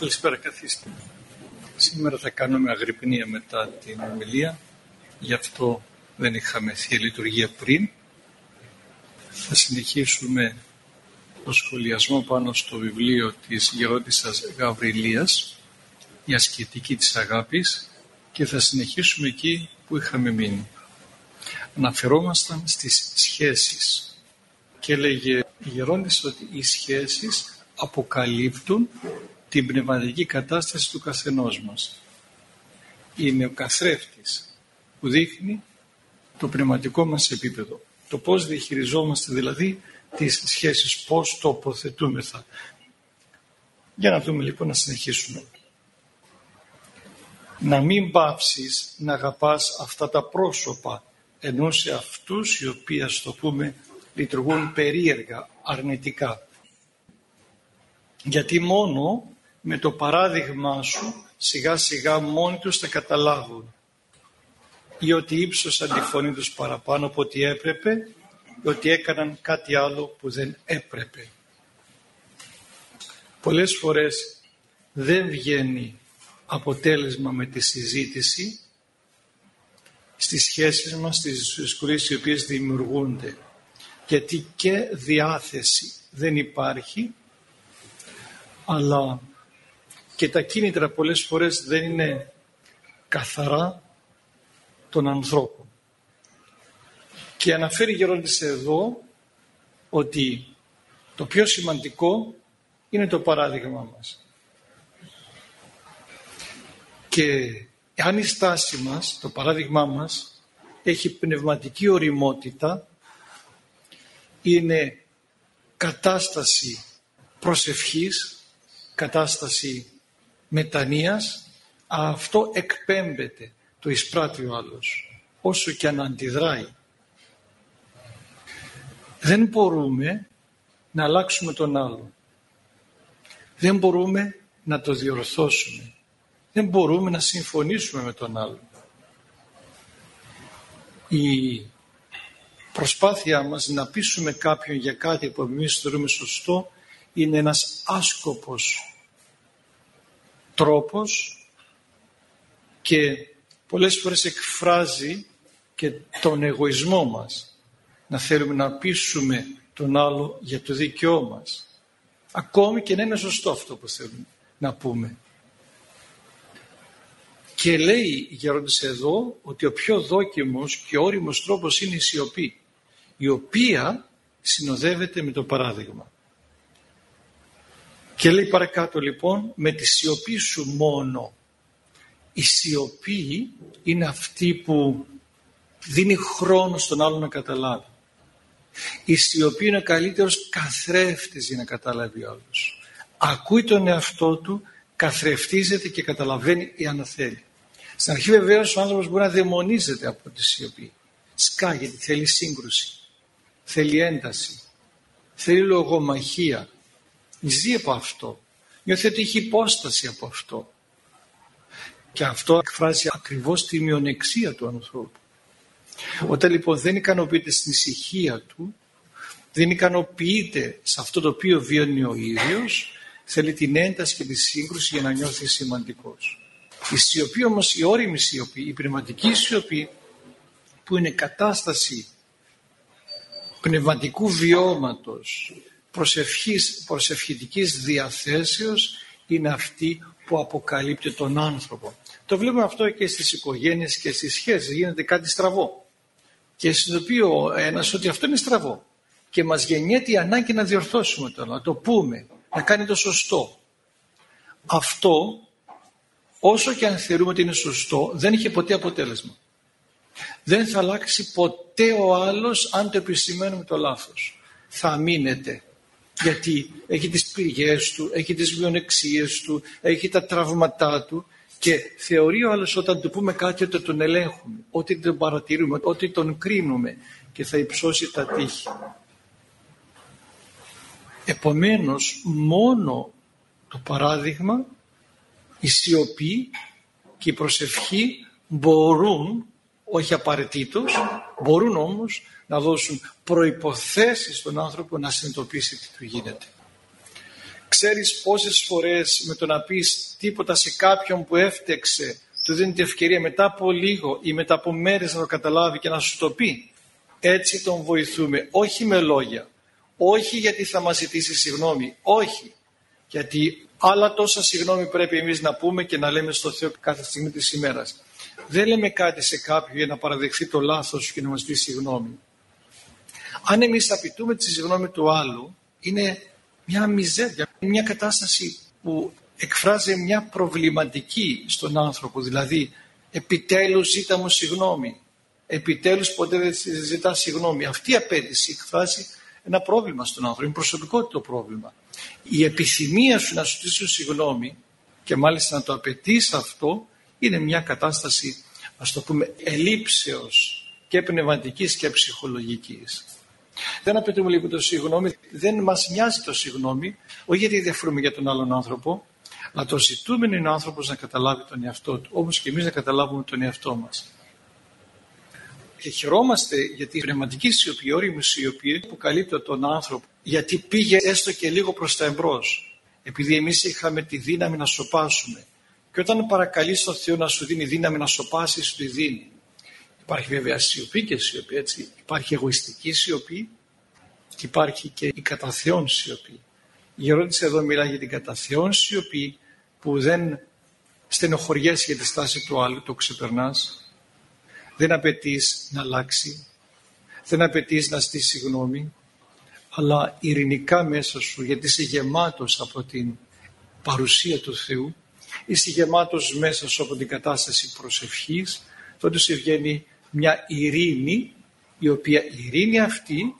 Καλησπέρα, καθίστε. Σήμερα θα κάνουμε αγρυπνία μετά την ομιλία, γι' αυτό δεν είχαμε Θεία Λειτουργία πριν. Θα συνεχίσουμε το σχολιασμό πάνω στο βιβλίο της Γερόντισσας Γαβριλίας, η ασκητική της αγάπης, και θα συνεχίσουμε εκεί που είχαμε μείνει. Αναφερόμασταν στις σχέσεις και έλεγε η Γερόντισσα ότι οι σχέσεις αποκαλύπτουν την πνευματική κατάσταση του καθενός μας. Είναι ο καθρέφτης που δείχνει το πνευματικό μας επίπεδο. Το πώς διαχειριζόμαστε δηλαδή τις σχέσεις, πώς τοποθετούμεθα. Για να δούμε λοιπόν, να συνεχίσουμε. Να μην πάψεις να αγαπάς αυτά τα πρόσωπα, ενώ σε αυτούς οι οποίοι, ας το πούμε, λειτουργούν περίεργα, αρνητικά. Γιατί μόνο με το παράδειγμά σου σιγά σιγά μόνοι τους θα καταλάβουν ή ότι ύψωσαν τη φωνή τους παραπάνω από ό,τι έπρεπε ή ότι έκαναν κάτι άλλο που δεν έπρεπε. Πολλές φορές δεν βγαίνει αποτέλεσμα με τη συζήτηση στις σχέσεις μας, στις δυσκολίες οι οποίες δημιουργούνται, γιατί και διάθεση δεν υπάρχει, αλλά και τα κίνητρα πολλές φορές δεν είναι καθαρά των ανθρώπων. Και αναφέρει η Γερόντισσα εδώ ότι το πιο σημαντικό είναι το παράδειγμα μας. Και αν η στάση μας, το παράδειγμά μας, έχει πνευματική ωριμότητα, είναι κατάσταση προσευχής, κατάσταση μετανοίας, αυτό εκπέμπεται, το εισπράττει ο άλλος, όσο και αν αντιδράει. Δεν μπορούμε να αλλάξουμε τον άλλο. Δεν μπορούμε να το διορθώσουμε. Δεν μπορούμε να συμφωνήσουμε με τον άλλο. Η προσπάθειά μας να πείσουμε κάποιον για κάτι που εμείς θεωρούμε σωστό είναι ένας άσκοπος τρόπος και πολλές φορές εκφράζει και τον εγωισμό μας. Να θέλουμε να πείσουμε τον άλλο για το δίκαιό μας. Ακόμη και να είναι σωστό αυτό που θέλουμε να πούμε. Και λέει η Γερόντισσα εδώ ότι ο πιο δόκιμος και όριμος τρόπος είναι η σιωπή, η οποία συνοδεύεται με το παράδειγμα. Και λέει παρακάτω λοιπόν, με τη σιωπή σου μόνο. Η σιωπή είναι αυτή που δίνει χρόνο στον άλλο να καταλάβει. Η σιωπή είναι ο καλύτερος καθρέφτης για να καταλάβει ο άλλος. Ακούει τον εαυτό του, καθρεφτίζεται και καταλαβαίνει εάν θέλει. Στην αρχή βεβαίως ο άνθρωπος μπορεί να δαιμονίζεται από τη σιωπή. Σκάγεται, θέλει σύγκρουση, θέλει ένταση, θέλει λογομαχία. Ζει από αυτό. Νιώθει ότι έχει υπόσταση από αυτό. Και αυτό εκφράζει ακριβώς τη μειονεξία του ανθρώπου. Όταν λοιπόν δεν ικανοποιείται στην ησυχία του, δεν ικανοποιείται σε αυτό το οποίο βιώνει ο ίδιος, θέλει την ένταση και τη σύγκρουση για να νιώθει σημαντικός. Η σιωπή όμως, η όριμη σιωπή, η πνευματική σιωπή, που είναι κατάσταση πνευματικού βιώματος, προσευχητικής διαθέσεως, είναι αυτή που αποκαλύπτει τον άνθρωπο. Το βλέπουμε αυτό και στις οικογένειες και στις σχέσεις. Γίνεται κάτι στραβό και συνειδητοποιεί ο ένας ότι αυτό είναι στραβό και μας γεννιέται η ανάγκη να διορθώσουμε το, να το πούμε, να κάνει το σωστό. Αυτό, όσο και αν θεωρούμε ότι είναι σωστό, δεν είχε ποτέ αποτέλεσμα. Δεν θα αλλάξει ποτέ ο άλλος αν το επισημαίνουμε το λάθος. Θα μείνετε. Γιατί έχει τις πληγές του, έχει τις μειονεξίες του, έχει τα τραύματά του και θεωρεί ο άλλος όταν του πούμε κάτι ότι τον ελέγχουμε, ότι τον παρατηρούμε, ότι τον κρίνουμε και θα υψώσει τα τείχη. Επομένως, μόνο το παράδειγμα, η σιωπή και η προσευχή μπορούν, όχι απαραίτητος, μπορούν όμως να δώσουν προϋποθέσεις στον άνθρωπο να συνειδητοποιήσει τι του γίνεται. Ξέρεις πόσες φορές με το να πεις τίποτα σε κάποιον που έφτεξε, του δίνει την ευκαιρία μετά από λίγο ή μετά από μέρες να το καταλάβει και να σου το πει. Έτσι τον βοηθούμε, όχι με λόγια, όχι γιατί θα μας ζητήσει συγγνώμη, όχι. Γιατί άλλα τόσα συγγνώμη πρέπει εμείς να πούμε και να λέμε στο Θεό κάθε στιγμή της ημέρας. Δεν λέμε κάτι σε κάποιον για να παραδεχθεί το λάθος και να μας ζητήσει συγγνώμη. Αν εμείς απαιτούμε τη συγγνώμη του άλλου, είναι μια μιζέρια, μια κατάσταση που εκφράζει μια προβληματική στον άνθρωπο. Δηλαδή, επιτέλους ζήτα μου συγγνώμη. Επιτέλους ποτέ δεν ζητά συγγνώμη. Αυτή η απέτηση εκφράζει ένα πρόβλημα στον άνθρωπο. Είναι προσωπικό το πρόβλημα. Η επιθυμία σου να σου ζητήσω συγγνώμη και μάλιστα να το απαιτείς αυτό είναι μια κατάσταση, ας το πούμε, ελλείψεως και πνευματικής και ψυχολογικής. Δεν απαιτούμε λίγο το συγγνώμη, δεν μας νοιάζει το συγγνώμη, όχι γιατί διαφορούμε για τον άλλον άνθρωπο, αλλά το ζητούμενο είναι ο άνθρωπος να καταλάβει τον εαυτό του, όμως και εμείς να καταλάβουμε τον εαυτό μας. Και χαιρόμαστε γιατί η πνευματική σιωπή, η όριμη σιωπή που καλύπτει τον άνθρωπο, γιατί πήγε έστω και λίγο προς τα εμπρός, επειδή εμείς είχαμε τη δύναμη να σωπάσουμε. Και όταν παρακαλείς τον Θεό να σου δίνει δύναμη να σωπάσεις, σου τη δίνει. Υπάρχει βέβαια σιωπή και σιωπή, έτσι. Υπάρχει εγωιστική σιωπή και υπάρχει και η κατά Θεόν σιωπή. Η ερώτηση εδώ μιλάει για την κατά Θεόν σιωπή που δεν στενοχωριέσαι για τη στάση του άλλου, το ξεπερνάς. Δεν απαιτείς να αλλάξει, δεν απαιτείς να ζητήσεις συγγνώμη, αλλά ειρηνικά μέσα σου, γιατί είσαι γεμάτος από την παρουσία του Θεού, είσαι γεμάτος μέσα σου από την κατάσταση προσευχής, τότε σου βγαίνει μια ειρήνη, η οποία η ειρήνη αυτή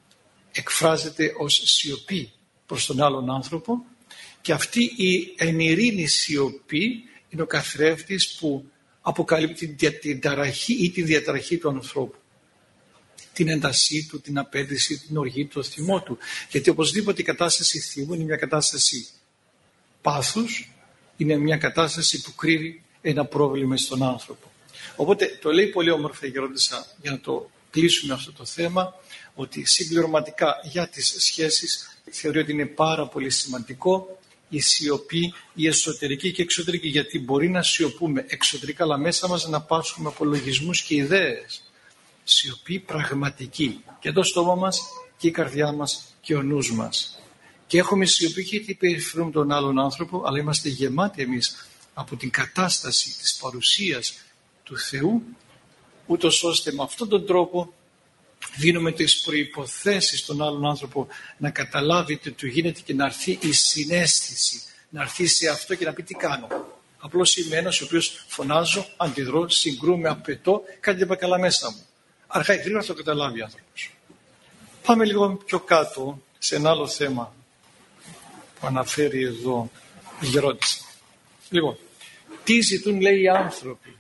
εκφράζεται ως σιωπή προς τον άλλον άνθρωπο και αυτή η εν ειρήνη σιωπή είναι ο καθρέφτης που αποκαλύπτει την ταραχή ή τη διαταραχή του ανθρώπου. Την έντασή του, την απέτηση, την οργή του, το θυμό του. Γιατί οπωσδήποτε η κατάσταση θυμού είναι μια κατάσταση πάθους, είναι μια κατάσταση που κρύβει ένα πρόβλημα στον άνθρωπο. Οπότε το λέει πολύ όμορφα η Γερόντισσα για να το κλείσουμε αυτό το θέμα, ότι συμπληρωματικά για τις σχέσεις θεωρεί ότι είναι πάρα πολύ σημαντικό η σιωπή, η εσωτερική και εξωτερική, γιατί μπορεί να σιωπούμε εξωτερικά, αλλά μέσα μας να πάσχουμε απολογισμούς και ιδέες. Σιωπή πραγματική. Και το στόμα μας και η καρδιά μας και ο νους μας. Και έχουμε σιωπή γιατί περιφέρουμε τον άλλον άνθρωπο, αλλά είμαστε γεμάτοι εμείς από την κατάσταση της παρουσίας του Θεού, ούτως ώστε με αυτόν τον τρόπο δίνουμε τις προϋποθέσεις στον άλλον άνθρωπο να καταλάβει τι του γίνεται και να έρθει η συναίσθηση, να έρθει σε αυτό και να πει τι κάνω. Απλώς είμαι ένας ο οποίος φωνάζω, αντιδρώ, συγκρούμε, απαιτώ, κάτι δεν πάει καλά μέσα μου. Αργά ή γρήγορα θα το καταλάβει ο άνθρωπος. Πάμε λίγο πιο κάτω σε ένα άλλο θέμα που αναφέρει εδώ η Γερόντισσα. Λοιπόν, τι ζητούν λέει οι άνθρωποι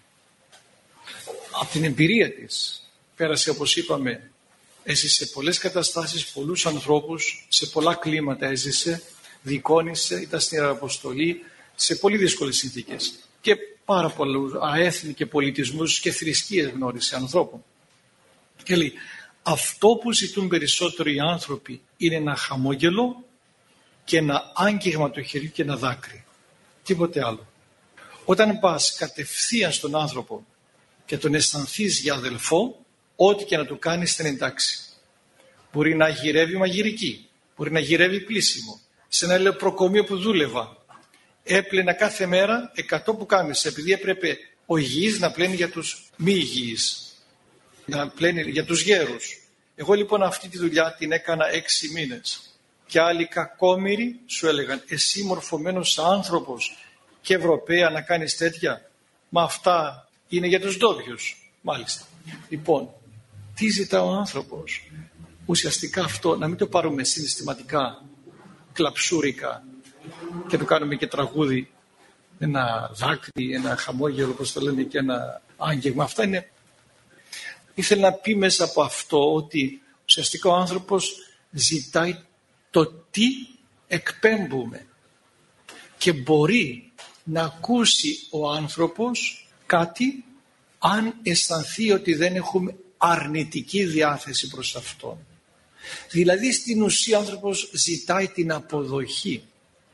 από την εμπειρία της. Πέρασε, όπως είπαμε, έζησε πολλές καταστάσεις, πολλούς ανθρώπους, σε πολλά κλίματα έζησε, δικόνησε, ήταν στην Ιεραποστολή, σε πολύ δύσκολες συνθήκες. Και πάρα πολλούς αέθνη και πολιτισμούς και θρησκείες γνώρισε ανθρώπων. Και λέει, αυτό που ζητούν περισσότερο οι άνθρωποι είναι ένα χαμόγελο και ένα άγγιγμα του χεριού και ένα δάκρυ. Τίποτε άλλο. Όταν πας κατευθείαν στον άνθρωπο και τον αισθανθείς για αδελφό, ό,τι και να του κάνεις θα είναι εντάξει. Μπορεί να γυρεύει μαγειρική, μπορεί να γυρεύει πλήσιμο. Σε ένα λεωπροκομείο που δούλευα, έπλαινα κάθε μέρα 100 πουκάμισες, επειδή έπρεπε ο υγιής να πλένει για τους μη υγιείς, να πλένει για τους γέρους. Εγώ λοιπόν αυτή τη δουλειά την έκανα 6 μήνες. Και άλλοι κακόμοιροι σου έλεγαν, εσύ μορφωμένος άνθρωπος και Ευρωπαία να κάνεις τέτοια, μα αυτά είναι για τους ντόπιους. Μάλιστα. Λοιπόν, τι ζητά ο άνθρωπος? Ουσιαστικά αυτό, να μην το πάρουμε συναισθηματικά, κλαψούρικα και το κάνουμε και τραγούδι, ένα δάκρυ, ένα χαμόγελο, όπως το λένε, και ένα άγγιγμα. Αυτά είναι... Ήθελε να πει μέσα από αυτό ότι ουσιαστικά ο άνθρωπος ζητάει το τι εκπέμπουμε και μπορεί να ακούσει ο άνθρωπος κάτι αν αισθανθεί ότι δεν έχουμε αρνητική διάθεση προς αυτόν. Δηλαδή στην ουσία ο άνθρωπος ζητάει την αποδοχή.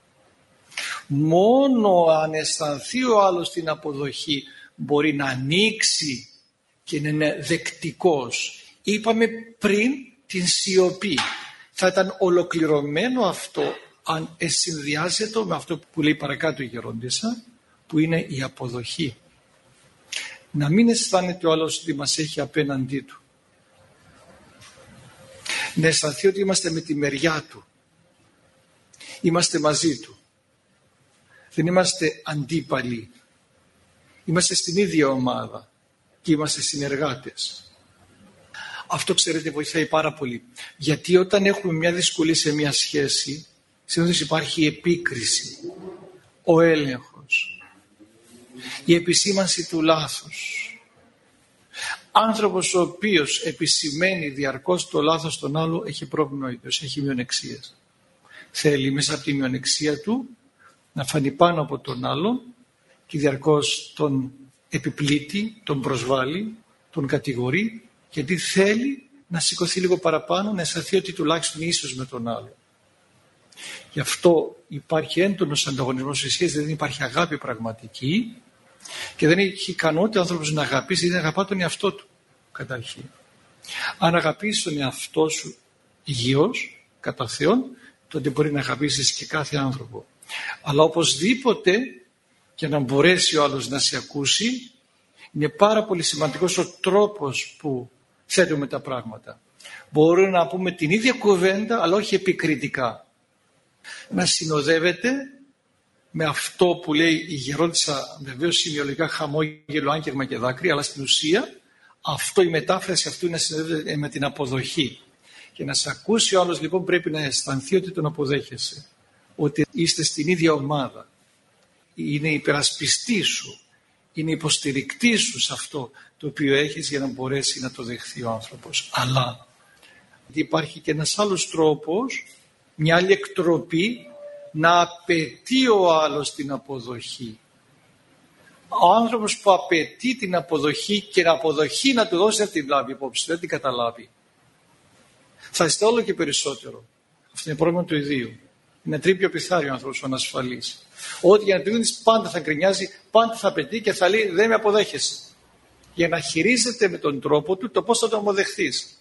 Μόνο αν αισθανθεί ο άλλος την αποδοχή μπορεί να ανοίξει και να είναι δεκτικός. Είπαμε πριν την σιωπή. Θα ήταν ολοκληρωμένο αυτό αν συνδυάζεται με αυτό που λέει παρακάτω η γερόντισσα, που είναι η αποδοχή. Να μην αισθάνεται ο άλλος ότι μας έχει απέναντί του. Να αισθανθεί ότι είμαστε με τη μεριά του. Είμαστε μαζί του. Δεν είμαστε αντίπαλοι. Είμαστε στην ίδια ομάδα και είμαστε συνεργάτες. Αυτό, ξέρετε, βοηθάει πάρα πολύ. Γιατί όταν έχουμε μια δυσκολία σε μια σχέση, συνήθως υπάρχει η επίκριση, ο έλεγχος, η επισήμανση του λάθους. Άνθρωπος ο οποίος επισημαίνει διαρκώς το λάθος των άλλων έχει πρόβλημα ο ίδιος, έχει μειονεξίες. Θέλει μέσα από τη μειονεξία του να φανεί πάνω από τον άλλον και διαρκώς τον επιπλήττει, τον προσβάλλει, τον κατηγορεί, γιατί θέλει να σηκωθεί λίγο παραπάνω, να αισθανθεί ότι τουλάχιστον ίσως με τον άλλο. Γι' αυτό υπάρχει έντονος ανταγωνισμός στις σχέσεις, δεν υπάρχει αγάπη πραγματική και δεν έχει ικανότητα ο άνθρωπος να αγαπήσει, δεν αγαπά τον εαυτό του καταρχήν. Αν αγαπήσεις τον εαυτό σου υγιώς, κατά Θεόν, τότε μπορεί να αγαπήσεις και κάθε άνθρωπο. Αλλά οπωσδήποτε, και να μπορέσει ο άλλος να σε ακούσει, είναι πάρα πολύ σημαντικός ο τρόπος που θέτουμε τα πράγματα. Μπορούμε να πούμε την ίδια κουβέντα, αλλά όχι επικριτικά. Να συνοδεύεται με αυτό που λέει η γερόντισσα, βεβαίως σημειολογικά χαμόγελο, άγγεγμα και δάκρυ, αλλά στην ουσία αυτό, η μετάφραση αυτού να συνοδεύεται με την αποδοχή. Και να σε ακούσει ο άλλος, λοιπόν, πρέπει να αισθανθεί ότι τον αποδέχεσαι. Ότι είστε στην ίδια ομάδα. Είναι υπερασπιστή σου. Είναι υποστηρικτή σου σε αυτό το οποίο έχεις, για να μπορέσει να το δεχθεί ο άνθρωπος. Αλλά υπάρχει και ένας άλλος τρόπος, μια άλλη εκτροπή, να απαιτεί ο άλλος την αποδοχή. Ο άνθρωπος που απαιτεί την αποδοχή και την αποδοχή να του δώσει, δεν την λάβει υπόψη, δεν την καταλάβει. Θα είστε όλο και περισσότερο. Αυτό είναι πρόβλημα του ιδίου. Είναι τρίπιο πιθάρι ο άνθρωπος ο ανασφαλής. Ό,τι για να του δίνεις πάντα θα γκρινιάζει, πάντα θα απαιτεί και θα λέει δεν με αποδέχεσαι. Για να χειρίζεται με τον τρόπο του το πώς θα τον αποδεχθείς.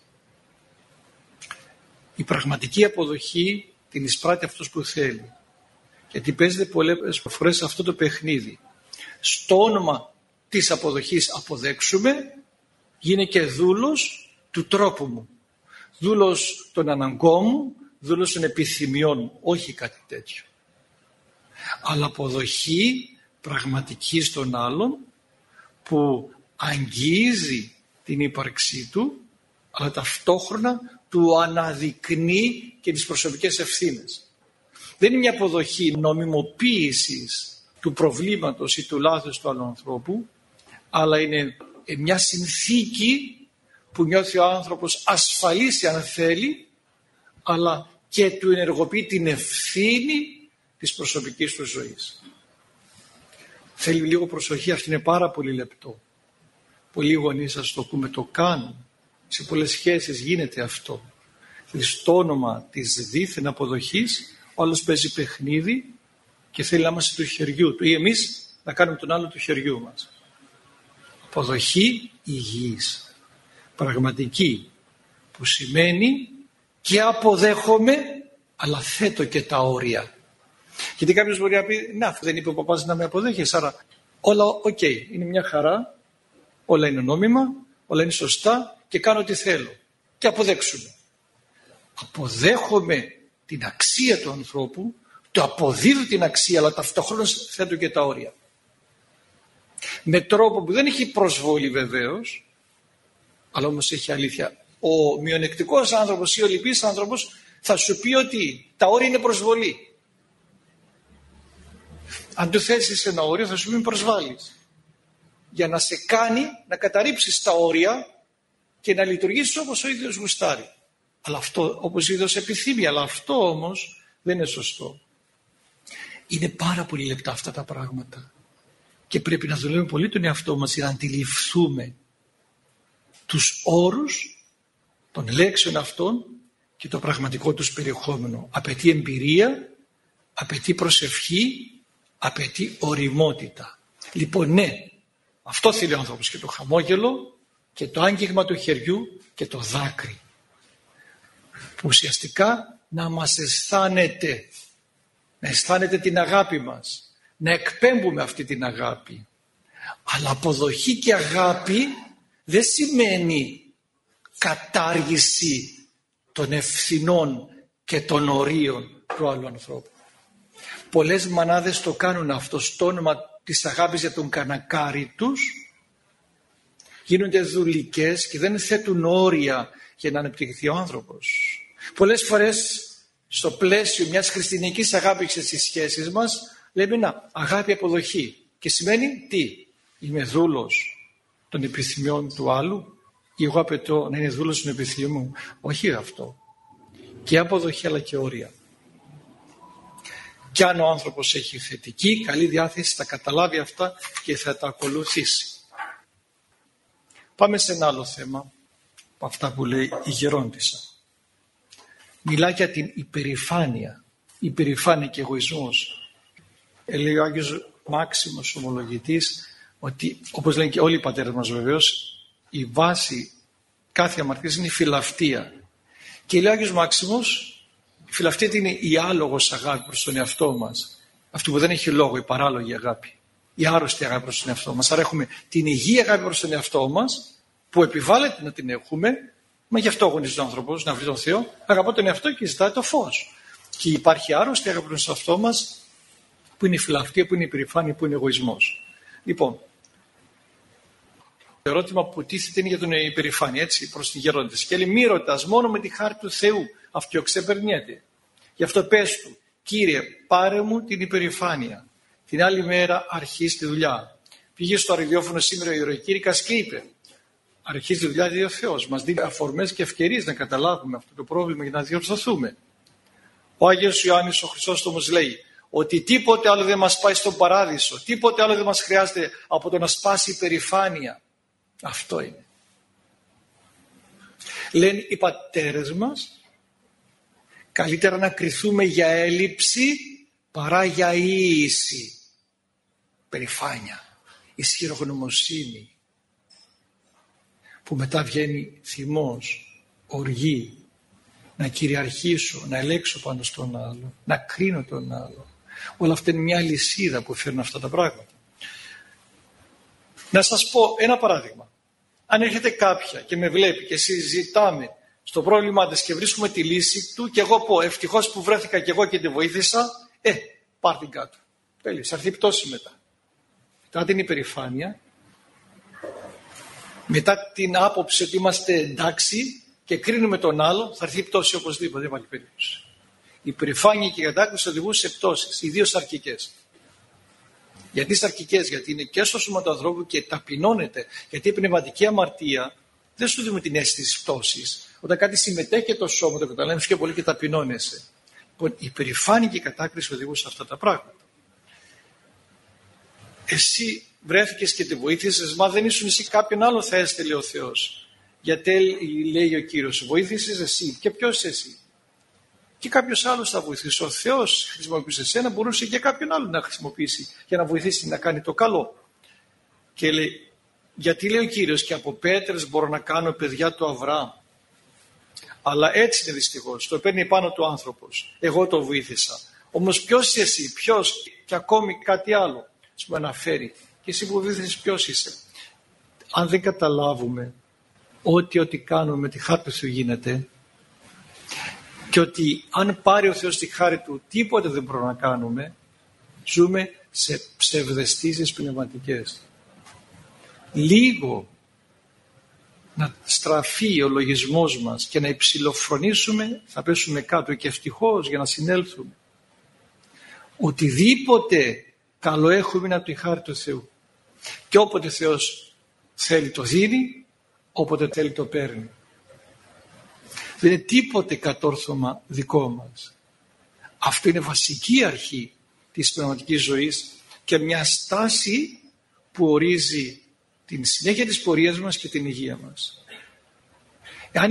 Η πραγματική αποδοχή την εισπράττει αυτός που θέλει. Γιατί παίζεται πολλές φορές αυτό το παιχνίδι. Στο όνομα της αποδοχής αποδέξουμε, γίνε και δούλος του τρόπου μου. Δούλος των αναγκών μου, δούλος των επιθυμιών μου, όχι κάτι τέτοιο. Αλλά αποδοχή πραγματική στον άλλον που αγγίζει την ύπαρξή του, αλλά ταυτόχρονα του αναδεικνύει και τις προσωπικές ευθύνες. Δεν είναι μια αποδοχή νομιμοποίησης του προβλήματος ή του λάθους του άλλου ανθρώπου, αλλά είναι μια συνθήκη που νιώθει ο άνθρωπος ασφαλής αν θέλει, αλλά και του ενεργοποιεί την ευθύνη της προσωπικής του ζωής. Θέλει λίγο προσοχή, αυτό είναι πάρα πολύ λεπτό. Πολλοί γονείς, σας το πούμε, το κάνουν. Σε πολλές σχέσεις γίνεται αυτό. Δηλαδή στο όνομα της δίθεν αποδοχής, ο άλλος παίζει παιχνίδι και θέλει να είμαστε του χεριού του ή εμείς να κάνουμε τον άλλο του χεριού μας. Αποδοχή υγιής, πραγματική, που σημαίνει και αποδέχομαι, αλλά θέτω και τα όρια. Γιατί κάποιος μπορεί να πει, να, αφού δεν είπε ο παπάς να με αποδέχεις, άρα όλα οκ, είναι μια χαρά, όλα είναι νόμιμα, όλα είναι σωστά και κάνω ό,τι θέλω. Και αποδέξουμε. Αποδέχομαι την αξία του ανθρώπου, το αποδίδω την αξία, αλλά ταυτόχρονα θέτω και τα όρια. Με τρόπο που δεν έχει προσβολή βεβαίως, αλλά όμως έχει αλήθεια. Ο μειονεκτικός άνθρωπος ή ο λυπής άνθρωπος θα σου πει ότι τα όρια είναι προσβολή. Αν του θέσεις ένα όριο θα σου πει προσβάλλεις. Για να σε κάνει να καταρρύψεις τα όρια και να λειτουργήσεις όπως ο ίδιος γουστάρει. Αλλά αυτό, όπως ο ίδιος επιθυμεί, αλλά αυτό όμως δεν είναι σωστό. Είναι πάρα πολύ λεπτά αυτά τα πράγματα. Και πρέπει να δουλεύουμε πολύ τον εαυτό μας για να αντιληφθούμε τους όρους των λέξεων αυτών και το πραγματικό τους περιεχόμενο. Απαιτεί εμπειρία, απαιτεί προσευχή, απαιτεί ωριμότητα. Λοιπόν, ναι, αυτό θέλει ο άνθρωπος, και το χαμόγελο και το άγγιγμα του χεριού και το δάκρυ. Που ουσιαστικά να μας αισθάνεται, να αισθάνεται την αγάπη μας, να εκπέμπουμε αυτή την αγάπη. Αλλά αποδοχή και αγάπη δεν σημαίνει κατάργηση των ευθυνών και των ορίων του άλλου ανθρώπου. Πολλές μανάδες το κάνουν αυτό στο όνομα της αγάπης για τον κανακάρι τους. Γίνονται δουλικές και δεν θέτουν όρια για να ανεπτυχθεί ο άνθρωπος. Πολλές φορές στο πλαίσιο μιας χριστιανικής αγάπης στις σχέσεις μας λέμε να, αγάπη αποδοχή. Και σημαίνει τι? Είμαι δούλος των επιθυμιών του άλλου ή εγώ απαιτώ να είναι δούλος των επιθυμιών μου? Όχι αυτό. Και αποδοχή αλλά και όρια. Και αν ο άνθρωπος έχει θετική, καλή διάθεση, θα καταλάβει αυτά και θα τα ακολουθήσει. Πάμε σε ένα άλλο θέμα από αυτά που λέει η γερόντισσα. Μιλά για την υπερηφάνεια. Υπερηφάνεια και εγωισμός. Λέει ο Άγιος Μάξιμος ομολογητής ότι, όπως λένε και όλοι οι πατέρες μας βεβαίως, η βάση κάθε αμαρτίας είναι η φιλαυτία. Και λέει ο Άγιος Μάξιμος, η φιλαυτία είναι η άλογος αγάπη προς τον εαυτό μας. Αυτή που δεν έχει λόγο, η παράλογη αγάπη. Η άρρωστη αγάπη προς τον εαυτό μας. Άρα έχουμε την υγιή αγάπη προς τον εαυτό μας, που επιβάλλεται να την έχουμε, μα γι' αυτό αγωνίζεται ο άνθρωπος να βρει τον Θεό. Αγαπώ τον εαυτό και ζητάει το φως. Και υπάρχει άρρωστη αγάπη προς τον εαυτό μας, που είναι η φιλαυτία, που είναι η υπερηφάνεια, που είναι ο εγωισμός. Λοιπόν, το ερώτημα που τίθεται είναι για τον υπερηφάνεια, έτσι, προς τη γερόντισσα. Και λέει, μη ρωτάς, μόνο με τη χάρη του Θεού αυτοξεπερνιέται. Γι' αυτό πες του, Κύριε, πάρε μου την υπερηφάνεια. Την άλλη μέρα αρχίζει τη δουλειά. Πήγε στο ραδιόφωνο σήμερα ο ιεροκήρυκας και είπε, αρχίζει τη δουλειά, διότι ο Θεός μας δίνει αφορμές και ευκαιρίες να καταλάβουμε αυτό το πρόβλημα για να διορθωθούμε. Ο Άγιος Ιωάννης ο Χρυσόστομος λέει ότι τίποτε άλλο δεν μας πάει στον παράδεισο, τίποτε άλλο δεν μας χρειάζεται από το να σπάσει η υπερηφάνεια. Αυτό είναι. Λένε οι πατέρες μας, καλύτερα να κριθούμε για έλλειψη παρά για ίηση. Περηφάνεια, ισχυρογνωμοσύνη, που μετά βγαίνει θυμός, οργή, να κυριαρχήσω, να ελέγξω πάνω στον άλλο, να κρίνω τον άλλο. Όλα αυτά είναι μια λυσίδα που φέρνουν αυτά τα πράγματα. Να σας πω ένα παράδειγμα. Αν έρχεται κάποια και με βλέπει και συζητάμε στο πρόβλημά της και βρίσκουμε τη λύση του και εγώ πω ευτυχώς που βρέθηκα και εγώ και τη βοήθησα, πάρ' την κάτω. Τέλειος, θα έρθει πτώση μετά. Μετά την υπερηφάνεια, μετά την άποψη ότι είμαστε εντάξει και κρίνουμε τον άλλο, θα έρθει πτώση οπωσδήποτε, δεν υπάρχει περίπτωση. Η υπερηφάνεια και η κατάκριση οδηγούν σε πτώσεις, ιδίως σαρκικές. Γιατί σαρκικές? Γιατί είναι και στο σώμα του ανθρώπου και ταπεινώνεται. Γιατί η πνευματική αμαρτία δεν σου δίνει την αίσθηση της πτώσης. Όταν κάτι συμμετέχει το σώμα, το καταλαβαίνεις πιο πολύ και ταπεινώνεσαι. Λοιπόν, η υπερηφάνεια και η κατάκριση οδηγούν σε αυτά τα πράγματα. Εσύ βρέθηκες και τη βοήθησες, μα δεν ήσουν εσύ, κάποιον άλλο θα έστελε ο Θεός. Γιατί λέει ο Κύριος, βοήθησες εσύ. Και ποιος εσύ? Και κάποιος άλλος θα βοηθήσει. Ο Θεός χρησιμοποιήσει εσένα, μπορούσε και κάποιον άλλο να χρησιμοποιήσει για να βοηθήσει να κάνει το καλό. Και λέει, γιατί λέει ο Κύριος, και από πέτρες μπορώ να κάνω παιδιά του Αβραάμ. Αλλά έτσι είναι δυστυχώς. Το παίρνει πάνω του άνθρωπος. Εγώ το βοήθησα. Όμως ποιος είσαι εσύ, ποιος, και ακόμη κάτι άλλο σου αναφέρει. Και εσύ που βοήθησες ποιος είσαι? Αν δεν καταλάβουμε ότι κάνουμε με τη χάρη του Θεού γίνεται, και ότι αν πάρει ο Θεός τη χάρη του τίποτε δεν μπορούμε να κάνουμε, ζούμε σε ψευδαισθήσεις πνευματικές. Λίγο να στραφεί ο λογισμός μας και να υψηλοφρονήσουμε, θα πέσουμε κάτω, και ευτυχώς για να συνέλθουμε. Οτιδήποτε καλό έχουμε είναι από τη χάρη του Θεού. Και όποτε Θεός θέλει το δίνει, όποτε θέλει το παίρνει. Δεν είναι τίποτε κατόρθωμα δικό μας. Αυτό είναι βασική αρχή της πνευματικής ζωής και μια στάση που ορίζει την συνέχεια της πορείας μας και την υγεία μας. Εάν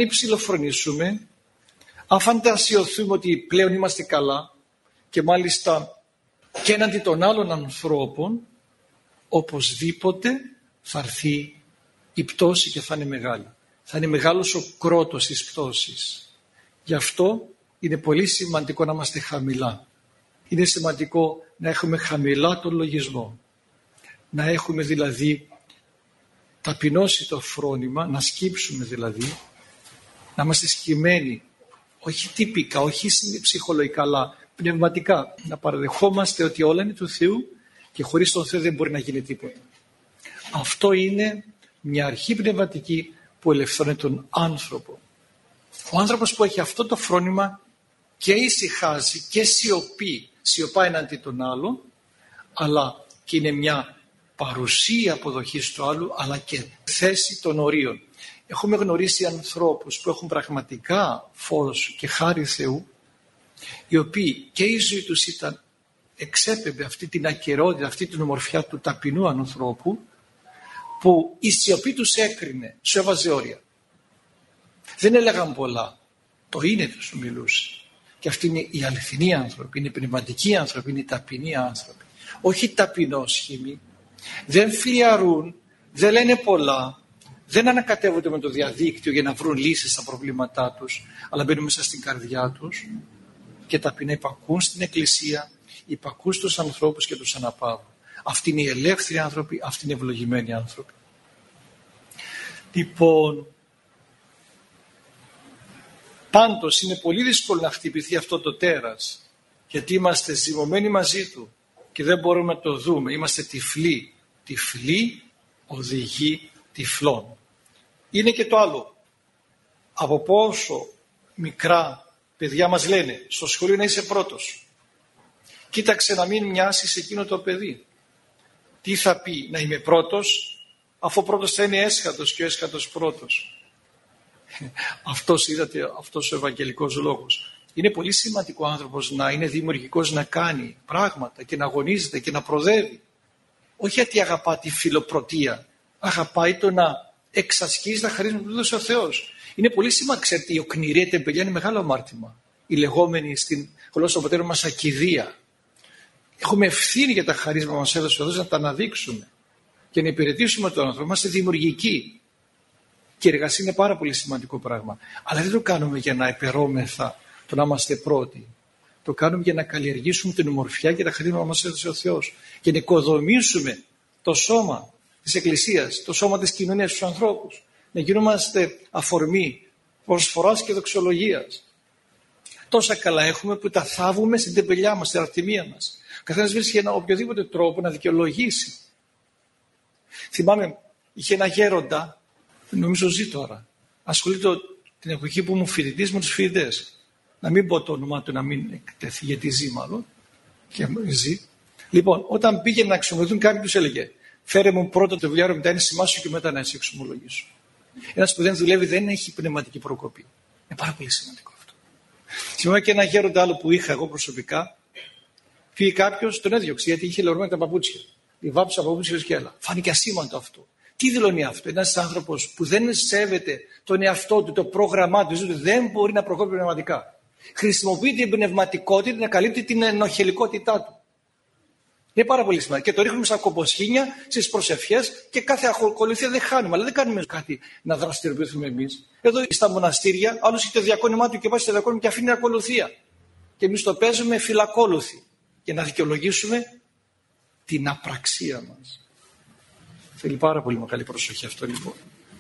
υψηλοφρονήσουμε, αν φαντασιωθούμε ότι πλέον είμαστε καλά και μάλιστα και έναντι των άλλων ανθρώπων, οπωσδήποτε θα έρθει η πτώση και θα είναι μεγάλη. Θα είναι μεγάλος ο κρότος της πτώσης. Γι' αυτό είναι πολύ σημαντικό να είμαστε χαμηλά. Είναι σημαντικό να έχουμε χαμηλά τον λογισμό. Να έχουμε δηλαδή ταπεινώσει το φρόνημα, να σκύψουμε δηλαδή, να είμαστε σκυμμένοι, όχι τυπικά, όχι ψυχολογικά, αλλά πνευματικά. Να παραδεχόμαστε ότι όλα είναι του Θεού και χωρίς τον Θεό δεν μπορεί να γίνει τίποτα. Αυτό είναι μια αρχή πνευματική που ελευθερώνει τον άνθρωπο. Ο άνθρωπος που έχει αυτό το φρόνημα και ησυχάζει και σιωπά εναντί των άλλων, αλλά και είναι μια παρουσία αποδοχής του άλλου, αλλά και θέση των ορίων. Έχουμε γνωρίσει ανθρώπους που έχουν πραγματικά φως και χάρη Θεού, οι οποίοι και η ζωή τους εξέπεμπε αυτή την ακερότητα, αυτή την ομορφιά του ταπεινού ανθρώπου, που η σιωπή τους έκρινε, σου έβαζε όρια. Δεν έλεγαν πολλά, το είναι τους μιλούσε. Και αυτοί είναι οι αληθινοί άνθρωποι, είναι οι πνευματικοί άνθρωποι, είναι οι ταπεινοί άνθρωποι. Όχι ταπεινόσχημοι, δεν φλιαρούν, δεν λένε πολλά, δεν ανακατεύονται με το διαδίκτυο για να βρουν λύσεις στα προβλήματά τους, αλλά μπαίνουν μέσα στην καρδιά τους και ταπεινά υπακούν στην Εκκλησία, υπακούν στους ανθρώπους και τους αναπαύουν. Αυτοί είναι οι ελεύθεροι άνθρωποι, αυτοί είναι οι ευλογημένοι άνθρωποι. Λοιπόν, πάντως είναι πολύ δύσκολο να χτυπηθεί αυτό το τέρας, γιατί είμαστε ζυμωμένοι μαζί του και δεν μπορούμε να το δούμε. Είμαστε τυφλοί. Τυφλοί οδηγεί τυφλών. Είναι και το άλλο. Από πόσο μικρά παιδιά μας λένε στο σχολείο να είσαι πρώτος. Κοίταξε να μην μοιάσεις εκείνο το παιδί. Τι θα πει να είμαι πρώτος, αφού ο πρώτος θα είναι έσχατος και ο έσχατος πρώτος. Αυτός ο ευαγγελικός λόγος. Είναι πολύ σημαντικό ο άνθρωπος να είναι δημιουργικός, να κάνει πράγματα και να αγωνίζεται και να προδεύει. Όχι γιατί αγαπά τη φιλοπρωτεία, αγαπάει το να εξασκήσει τα χαρίσματα που του έδωσε ο Θεός. Είναι πολύ σημαντικό, ξέρετε, η οκνηρία τεμπελιά είναι μεγάλο αμάρτημα. Η λεγόμενη στην γλώσσα του πατέρου μας ακηδεία. Έχουμε ευθύνη για τα χαρίσματα που μας έδωσε ο Θεός να τα αναδείξουμε και να υπηρετήσουμε τον άνθρωπο. Είμαστε δημιουργικοί. Και η εργασία είναι πάρα πολύ σημαντικό πράγμα. Αλλά δεν το κάνουμε για να επερώμεθα το να είμαστε πρώτοι. Το κάνουμε για να καλλιεργήσουμε την ομορφιά και τα χαρίσματα που μας έδωσε ο Θεός. Και να οικοδομήσουμε το σώμα της Εκκλησίας, το σώμα της κοινωνίας στους ανθρώπους. Να γινόμαστε αφορμή προσφοράς και δοξολογίας. Τόσα καλά έχουμε που τα θάβουμε στην τεμπελιά μας, στην αρτιμία μας. Ο καθένας βρίσκει ένα οποιοδήποτε τρόπο να δικαιολογήσει. Θυμάμαι, είχε ένα γέροντα, νομίζω ζει τώρα, ασχολείται την εποχή που ήμουν φοιτητής με τους φοιτητές. Να μην πω το όνομά του, να μην εκτεθεί, γιατί ζει μάλλον. Και ζει. Λοιπόν, όταν πήγαινε να εξομολογηθούν, κάποιοι τους έλεγε: φέρε μου πρώτα το βιβλιάριο, μετά ένσημά σου και μετά να σε εξομολογήσω. Ένας που δεν δουλεύει δεν έχει πνευματική προκοπή. Είναι πάρα πολύ σημαντικό αυτό. Θυμάμαι και ένα γέροντα άλλο που είχα εγώ προσωπικά. Πήγε κάποιος, τον έδιωξε γιατί είχε λερωμένα τα παπούτσια. Βάψε τα παπούτσια και έλα. Φάνηκε ασήμαντο αυτό. Τι δηλώνει αυτό? Ένας άνθρωπος που δεν σέβεται τον εαυτό του, το πρόγραμμά του, δεν μπορεί να προχωρήσει πνευματικά. Χρησιμοποιεί την πνευματικότητα να καλύπτει την ενοχελικότητά του. Είναι πάρα πολύ σημαντικό. Και το ρίχνουμε σαν κομποσχήνια στις προσευχές και κάθε ακολουθία δεν χάνουμε. Αλλά δεν κάνουμε κάτι να δραστηριοποιηθούμε εμείς. Εδώ στα μοναστήρια, άλλος έχει το διακόνημά του και πάει στο διακόνημα και αφήνει ακολουθία. Και εμείς το παίζουμε φυλακόλουθη για να δικαιολογήσουμε την απραξία μας. Θέλει πάρα πολύ μεγάλη προσοχή αυτό λοιπόν.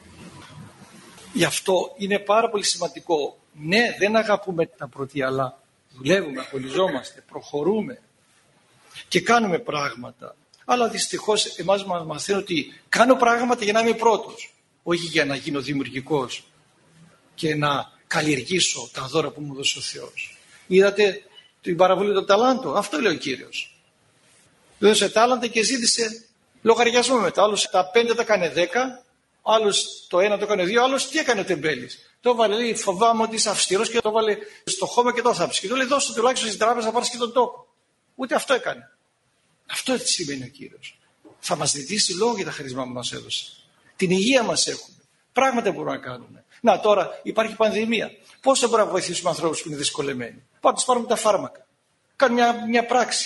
Γι' αυτό είναι πάρα πολύ σημαντικό. Ναι, δεν αγαπούμε τα πρωτεία, αλλά δουλεύουμε, αγωνιζόμαστε, προχωρούμε και κάνουμε πράγματα. Αλλά δυστυχώς εμάς μας μαθαίνουν ότι κάνω πράγματα για να είμαι πρώτος, όχι για να γίνω δημιουργικός και να καλλιεργήσω τα δώρα που μου δώσει ο Θεός. Είδατε την παραβολή του ταλάντου? Αυτό λέει ο Κύριος. Δώσε τάλαντα και ζήτησε λογαριασμό μετά. Άλλος τα 5 τα έκανε 10, άλλος το 1 το έκανε 2, άλλος τι έκανε ο τεμπέλης? Το έβαλε, λέει, φοβάμαι ότι είσαι αυστηρός και το έβαλε στο χώμα και το θάψε. Και του λέει, δώσε τουλάχιστον στην τράπεζα να πάρεις και τον τόπο. Ούτε αυτό έκανε. Αυτό έτσι σημαίνει ο Κύριος. Θα μας ζητήσει λόγο για τα χαρίσματα που μας έδωσε. Την υγεία μας έχουμε. Πράγματα μπορούμε να κάνουμε. Να, τώρα υπάρχει πανδημία. Πώς μπορούμε να βοηθήσουμε ανθρώπους που είναι δυσκολεμένοι? Πάμε τους πάρουμε τα φάρμακα. Κάνουμε μια πράξη.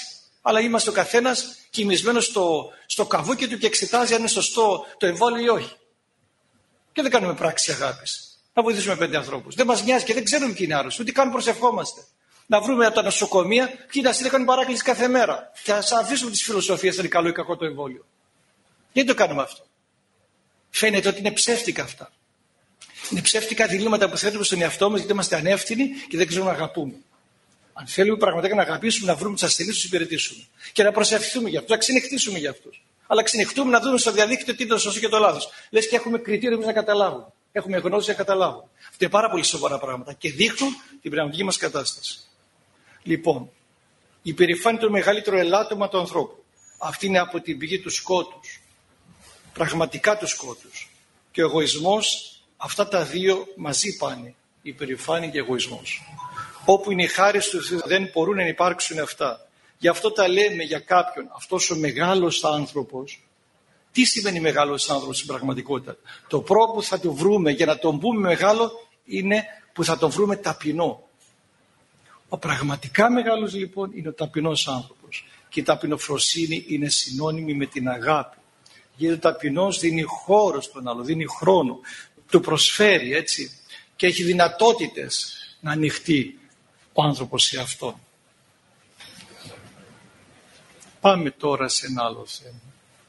Αλλά είμαστε ο καθένας κοιμισμένος στο καβούκι του και εξετάζει αν είναι σωστό το εμβόλιο ή όχι. Και δεν κάνουμε πράξη αγάπης. Να βοηθήσουμε 5 ανθρώπους. Δεν μας νοιάζει και δεν ξέρουμε ποιοι είναι άρρωστοι, ούτε καν προσευχόμαστε. Να βρούμε από τα νοσοκομεία ποιοι είναι κάνουν παράκληση κάθε μέρα. Και ας αφήσουμε τις φιλοσοφίες αν είναι καλό ή κακό το εμβόλιο. Γιατί το κάνουμε αυτό? Φαίνεται ότι είναι ψεύτικα αυτά. Είναι ψεύτικα διλήμματα που θέτουμε στον εαυτό μας γιατί είμαστε ανεύθυνοι και δεν ξέρουμε να αγαπούμε. Αν θέλουμε πραγματικά να αγαπήσουμε, να βρούμε τους ασθενείς, τους υπηρετήσουμε. Και να προσευχηθούμε για αυτούς, να ξενυχτήσουμε για αυτούς. Αλλά ξενυχτούμε να δούμε στο διαδίκτυο τι είναι το σωστό και το λάθος. Λες και έχουμε κριτήριο εμείς να καταλάβουμε. Έχουμε γνώση να καταλάβουμε. Αυτά είναι πάρα πολύ σοβαρά πράγματα και δείχνουν την πνευματική μας κατάσταση. Λοιπόν, η περηφάνεια είναι το μεγαλύτερο ελάττωμα του ανθρώπου. Αυτή είναι από την πηγή του σκότους. Πραγματικά του σκότους. Και ο εγωισμός, αυτά τα δύο μαζί πάνε. Η περηφάνεια και ο εγωισμός. Όπου είναι η χάρη του Θεού δεν μπορούν να υπάρξουν αυτά. Γι' αυτό τα λέμε για κάποιον, αυτός ο μεγάλος άνθρωπος. Τι σημαίνει μεγάλος άνθρωπος στην πραγματικότητα? Το πρώτο που θα το βρούμε για να τον πούμε μεγάλο είναι που θα τον βρούμε ταπεινό. Ο πραγματικά μεγάλος λοιπόν είναι ο ταπεινός άνθρωπος. Και η ταπεινοφροσύνη είναι συνώνυμη με την αγάπη. Γιατί ο ταπεινός δίνει χώρο στον άλλο, δίνει χρόνο, του προσφέρει έτσι και έχει δυνατότητες να ανοιχτεί ο άνθρωπος σε αυτόν. Πάμε τώρα σε ένα άλλο θέμα.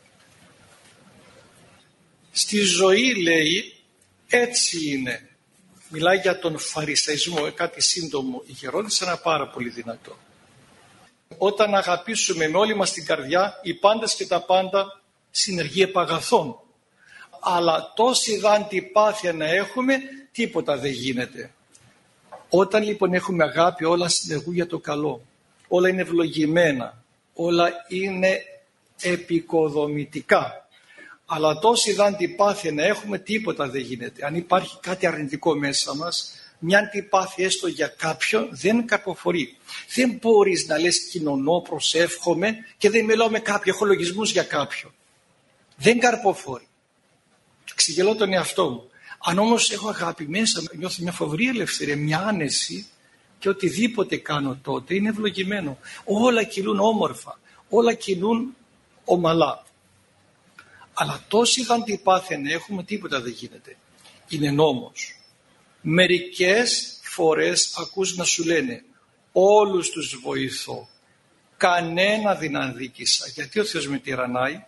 Στη ζωή λέει έτσι είναι. Μιλάει για τον φαρισαϊσμό, κάτι σύντομο. Η γερόντισσα είναι πάρα πολύ δυνατό. Όταν αγαπήσουμε με όλη μας την καρδιά, οι πάντες και τα πάντα συνεργεί επ' αγαθών. Αλλά τόση δα αντιπάθεια να έχουμε, τίποτα δεν γίνεται. Όταν λοιπόν έχουμε αγάπη, όλα συνεργούν για το καλό. Όλα είναι ευλογημένα. Όλα είναι επικοδομητικά. Αλλά τόση δα αντιπάθεια να έχουμε, τίποτα δεν γίνεται. Αν υπάρχει κάτι αρνητικό μέσα μας, μια αντιπάθεια έστω για κάποιον δεν καρποφορεί. Δεν μπορείς να λες κοινωνώ, προσεύχομαι και δεν μιλάω με κάποιον, έχω λογισμούς για κάποιον. Δεν καρποφορεί. Ξεγελώ τον εαυτό μου. Αν όμως έχω αγάπη μέσα, νιώθω μια φοβερή ελευθερία, μια άνεση και οτιδήποτε κάνω τότε είναι ευλογημένο. Όλα κυλούν όμορφα, όλα κυλούν ομαλά. Αλλά τόση αντιπάθεια να έχουμε, τίποτα δεν γίνεται. Είναι νόμος. Μερικές φορές ακούς να σου λένε όλους τους βοηθώ, κανένα δεν αδίκησα. Γιατί ο Θεός με τυραννάει?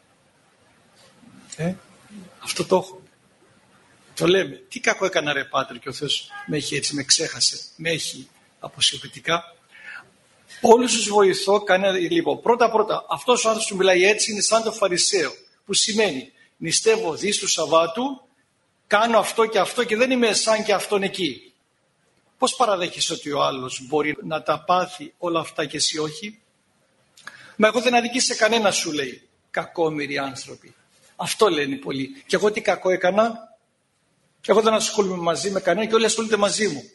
Αυτό το έχω. Το λέμε. Τι κακό έκανα ρε Πάτρε και ο Θεός με έχει έτσι, με ξέχασε, με έχει αποσιωπητικά. Όλους τους βοηθώ, κανένα. Λοιπόν, πρώτα, αυτός ο άνθρωπος που μιλάει έτσι είναι σαν το Φαρισαίο, που σημαίνει νηστεύω δις του Σαββάτου, κάνω αυτό και αυτό και δεν είμαι σαν και αυτόν εκεί. Πώς παραδέχεσαι ότι ο άλλος μπορεί να τα πάθει όλα αυτά και εσύ όχι? Μα εγώ δεν αδικήσα κανένα, σου λέει. Κακόμοιροι άνθρωποι. Αυτό λένε πολλοί. Και εγώ τι κακό έκανα? Και εγώ δεν ασχολούμαι μαζί με κανένα και όλοι ασχολούνται μαζί μου.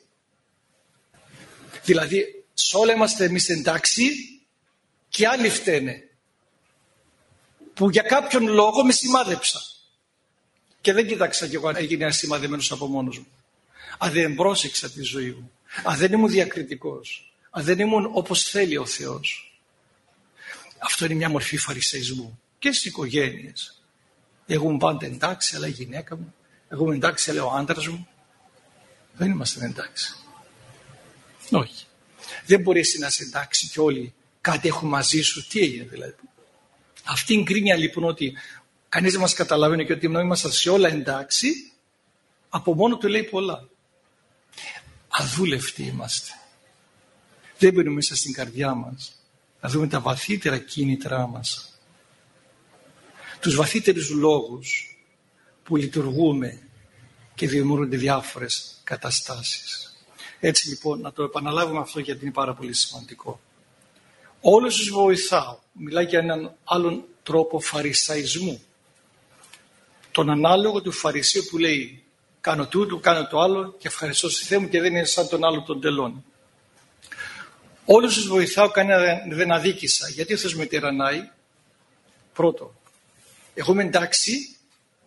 Δηλαδή, σε όλα είμαστε εμείς εντάξει και άλλοι φταίνε. Που για κάποιον λόγο με σημάδεψα. Και δεν κοίταξα κι εγώ αν έγινε ασημαδεμένος από μόνος μου. Αν δεν πρόσεξα τη ζωή μου. Αν δεν ήμουν διακριτικός. Αν δεν ήμουν όπως θέλει ο Θεός. Αυτό είναι μια μορφή φαρισαϊσμού. Και στις οικογένειες. Εγώ είμαι πάντα εντάξει, αλλά η γυναίκα μου. Εγώ είμαι εντάξει, αλλά ο άντρας μου. Δεν είμαστε εντάξει. Όχι. Δεν μπορεί εσύ να είσαι εντάξει και όλοι κάτι έχουν μαζί σου. Τι έγινε δηλαδή? Αυτή η γκρίνια λοιπόν ότι κανείς δεν μας καταλαβαίνει και ότι είμαστε σε όλα εντάξει, από μόνο του λέει πολλά. Αδούλευτοι είμαστε. Δεν μπαίνουμε μέσα στην καρδιά μας να δούμε τα βαθύτερα κίνητρά μας. Τους βαθύτερους λόγους που λειτουργούμε και δημιουργούνται διάφορες καταστάσεις. Έτσι λοιπόν να το επαναλάβουμε αυτό γιατί είναι πάρα πολύ σημαντικό. Όλους τους βοηθάω. Μιλάει για έναν άλλον τρόπο φαρισαϊσμού. Τον ανάλογο του Φαρισαίου που λέει κάνω τούτο, κάνω το άλλο και ευχαριστώ στη Θεέ μου και δεν είναι σαν τον άλλο τον τελώνει. Όλους τους βοηθάω, κανένα δεν αδίκησα. Γιατί ο Θεός με τυραννάει? Πρώτο, εγώ είμαι εντάξει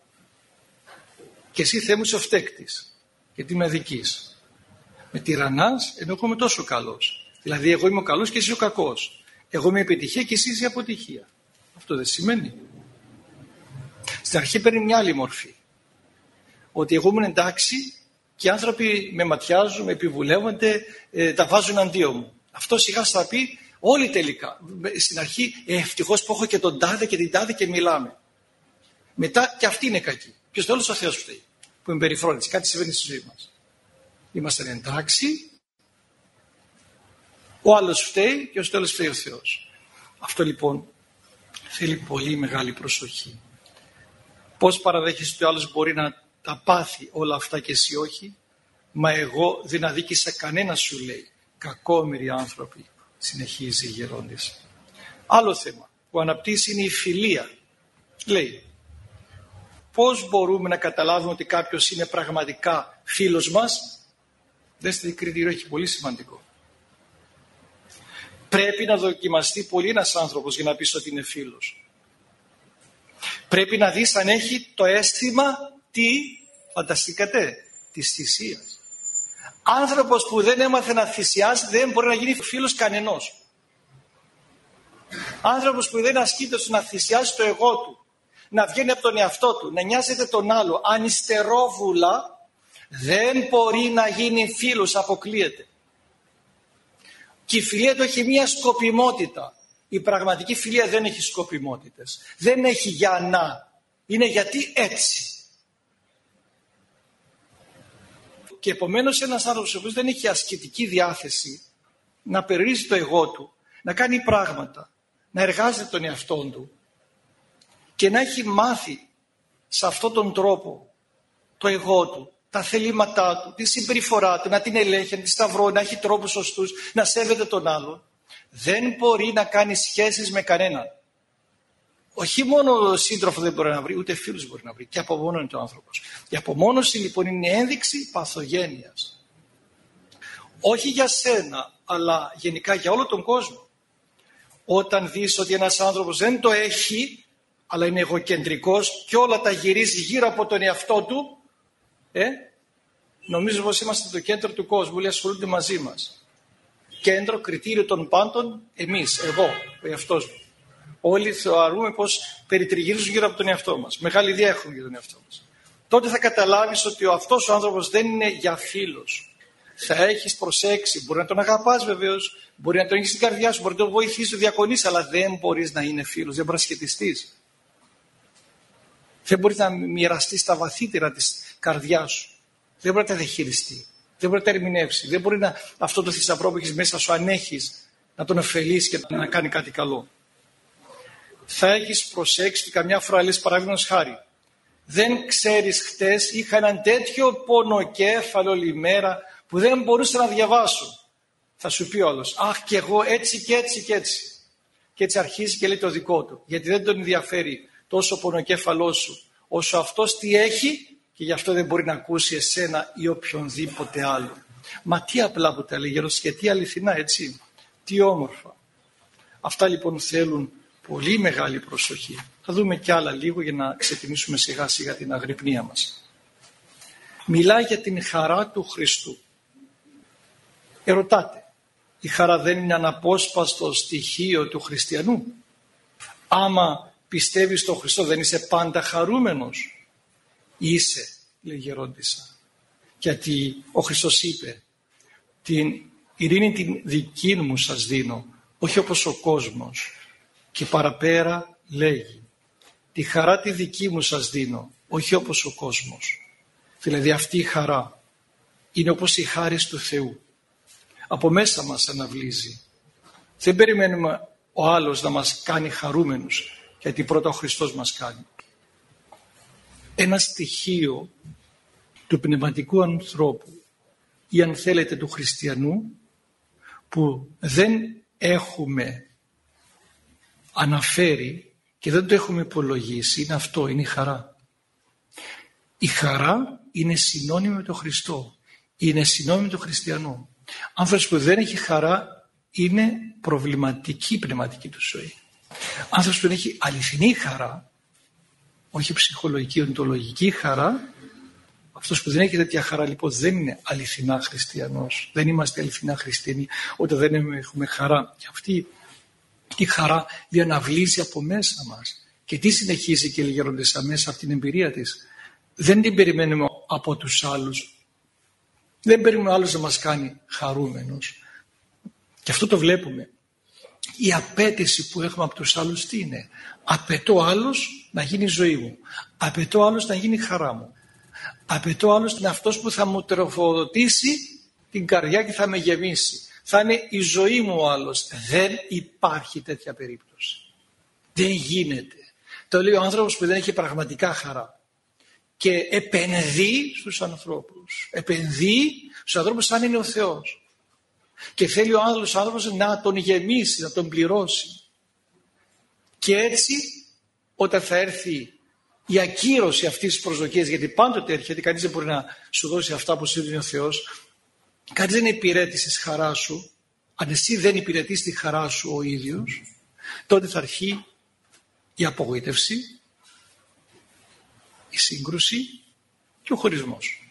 και εσύ Θεέ μου είσαι ο φταίκτης. Γιατί με αδικείς. Με τυραννάς ενώ εγώ είμαι τόσο καλός. Δηλαδή εγώ είμαι ο καλός και εσύ ο κακός. Εγώ είμαι επιτυχία και εσύ είσαι αποτυχία. Αυτό δεν σημαίνει. Στην αρχή παίρνει μια άλλη μορφή. Ότι εγώ ήμουν εντάξει και οι άνθρωποι με ματιάζουν, με επιβουλεύονται, τα βάζουν αντίον μου. Αυτό σιγά θα πει όλοι τελικά. Στην αρχή ευτυχώς που έχω και τον τάδε και την τάδε και μιλάμε. Μετά και αυτή είναι κακή. Ποιος τέλος ο Θεός φταίει που με περιφρόνησε. Κάτι συμβαίνει στη ζωή μας. Είμαστε εντάξει, ο άλλος φταίει και ως τέλος φταίει ο Θεός. Αυτό λοιπόν θέλει πολύ μεγάλη προσοχή. Πώς παραδέχεσαι ότι ο άλλος μπορεί να τα πάθει όλα αυτά και εσύ όχι? Μα εγώ δεν αδίκησα κανένα, σου λέει. Κακόμοιροι άνθρωποι, συνεχίζει η γερόντισσα. Άλλο θέμα που αναπτύσσει είναι η φιλία. Λέει, πώς μπορούμε να καταλάβουμε ότι κάποιος είναι πραγματικά φίλος μας? Δέστε, κριτήριο έχει πολύ σημαντικό. Πρέπει να δοκιμαστεί πολύ ένας άνθρωπος για να πεις ότι είναι φίλος. Πρέπει να δεις αν έχει το αίσθημα φανταστήκατε, της θυσίας. Άνθρωπος που δεν έμαθε να θυσιάζει δεν μπορεί να γίνει φίλος κανενός. Άνθρωπος που δεν ασκείται στο να θυσιάζει το εγώ του, να βγαίνει από τον εαυτό του, να νοιάζεται τον άλλο, ανυστερόβουλα, δεν μπορεί να γίνει φίλος, αποκλείεται. Και η φιλία του έχει μία σκοπιμότητα. Η πραγματική φιλία δεν έχει σκοπιμότητες. Δεν έχει για να. Είναι γιατί έτσι. Και επομένως ένας άνθρωπος ο οποίος δεν έχει ασκητική διάθεση να περιορίζει το εγώ του, να κάνει πράγματα, να εργάζεται τον εαυτό του και να έχει μάθει σε αυτόν τον τρόπο το εγώ του, τα θελήματά του, τη συμπεριφορά του, να την ελέγχει, να τη σταυρώνει, να έχει τρόπους σωστούς, να σέβεται τον άλλον, δεν μπορεί να κάνει σχέσεις με κανέναν. Όχι μόνο σύντροφο δεν μπορεί να βρει, ούτε φίλους μπορεί να βρει. Και απομόνωνεται ο άνθρωπος. Η απομόνωση λοιπόν είναι ένδειξη παθογένειας. Όχι για σένα, αλλά γενικά για όλο τον κόσμο. Όταν δεις ότι ένας άνθρωπος δεν το έχει, αλλά είναι εγωκεντρικός και όλα τα γυρίζει γύρω από τον εαυτό του, νομίζω πως είμαστε το κέντρο του κόσμου, όλοι ασχολούνται μαζί μας. Κέντρο, κριτήριο των πάντων, εμείς, εγώ, ο εαυτός μου. Όλοι θεωρούμε πως περιτριγυρίζουν γύρω από τον εαυτό μας. Μεγάλη ιδέα έχουν για τον εαυτό μας. Τότε θα καταλάβεις ότι αυτός ο άνθρωπος δεν είναι για φίλος. Θα έχεις προσέξει, μπορεί να τον αγαπάς βεβαίως, μπορεί να τον έχεις στην καρδιά σου, μπορεί να τον βοηθήσεις, να διακονήσεις, αλλά δεν μπορείς να είναι φίλος, δεν μπορείς να σχετιστείς. Δεν μπορείς να μοιραστείς τα βαθύτερα της καρδιάς σου. Δεν μπορεί να τα διαχειριστεί. Δεν μπορεί να τα ερμηνεύσει. Δεν μπορεί αυτό το θησαυρό που έχεις μέσα σου, αν έχεις, να τον ωφελείς και να κάνει κάτι καλό. Θα έχεις προσέξει ότι καμιά φορά λες παραδείγματος χάρη. Δεν ξέρεις, χτες είχα έναν τέτοιο πονοκέφαλο όλη μέρα που δεν μπορούσα να διαβάσω. Θα σου πει ο άλλος, αχ και εγώ έτσι και έτσι και έτσι. Και έτσι αρχίζει και λέει το δικό του. Γιατί δεν τον ενδιαφέρει τόσο ο πονοκέφαλός σου όσο αυτός τι έχει και γι' αυτό δεν μπορεί να ακούσει εσένα ή οποιονδήποτε άλλο. Μα τι απλά που τα λέει γερός και τι αληθινά, έτσι. Τι όμορφα. Αυτά λοιπόν θέλουν πολύ μεγάλη προσοχή. Θα δούμε κι άλλα λίγο για να ξεκινήσουμε σιγά σιγά την αγρυπνία μας. Μιλάει για την χαρά του Χριστού. Ερωτάτε, η χαρά δεν είναι αναπόσπαστο στοιχείο του χριστιανού? Άμα πιστεύεις στον Χριστό δεν είσαι πάντα χαρούμενος? Είσαι, λέει η γερόντισσα. Γιατί ο Χριστός είπε, την ειρήνη την δική μου σας δίνω, όχι όπως ο κόσμος. Και παραπέρα λέγει, τη χαρά τη δική μου σας δίνω, όχι όπως ο κόσμος. Δηλαδή αυτή η χαρά είναι όπως η χάρις του Θεού. Από μέσα μας αναβλύζει. Δεν περιμένουμε ο άλλος να μας κάνει χαρούμενους, γιατί πρώτα ο Χριστός μας κάνει. Ένα στοιχείο του πνευματικού ανθρώπου ή αν θέλετε του χριστιανού που δεν έχουμε αναφέρει και δεν το έχουμε υπολογίσει είναι αυτό, είναι η χαρά. Η χαρά είναι συνώνυμη με τον Χριστό, είναι συνώνυμη με τον χριστιανό. Άνθρωπος που δεν έχει χαρά είναι προβληματική η πνευματική του ζωή. Άνθρωπος που δεν έχει αληθινή χαρά, όχι ψυχολογική, οντολογική χαρά, αυτός που δεν έχει τέτοια χαρά λοιπόν δεν είναι αληθινά χριστιανός. Δεν είμαστε αληθινά χριστιανοί όταν δεν έχουμε χαρά. Και αυτή Αυτή η χαρά διαναβλύζει από μέσα μας. Και τι συνεχίζει και η γεροντessa μέσα από την εμπειρία της? Δεν την περιμένουμε από τους άλλους. Δεν περιμένουμε άλλος να μας κάνει χαρούμενος. Και αυτό το βλέπουμε. Η απέτηση που έχουμε από τους άλλους τι είναι? Απαιτώ άλλος να γίνει η ζωή μου. Απαιτώ άλλος να γίνει η χαρά μου. Απαιτώ άλλος να είναι αυτός που θα μου τροφοδοτήσει την καρδιά και θα με γεμίσει. Θα είναι η ζωή μου ο άλλος. Δεν υπάρχει τέτοια περίπτωση. Δεν γίνεται. Το λέει ο άνθρωπος που δεν έχει πραγματικά χαρά. Και επενδύει στους ανθρώπους. Επενδύει στους ανθρώπους σαν είναι ο Θεός. Και θέλει ο άλλος άνθρωπος να τον γεμίσει, να τον πληρώσει. Και έτσι όταν θα έρθει η ακύρωση αυτής της προσδοκίας, γιατί πάντοτε έρχεται, κανείς δεν μπορεί να σου δώσει αυτά που σου δίνει ο Θεός, κανείς δεν υπηρέτησε τη χαρά σου, αν εσύ δεν υπηρετείς τη χαρά σου ο ίδιος, τότε θα αρχίσει η απογοήτευση, η σύγκρουση και ο χωρισμός.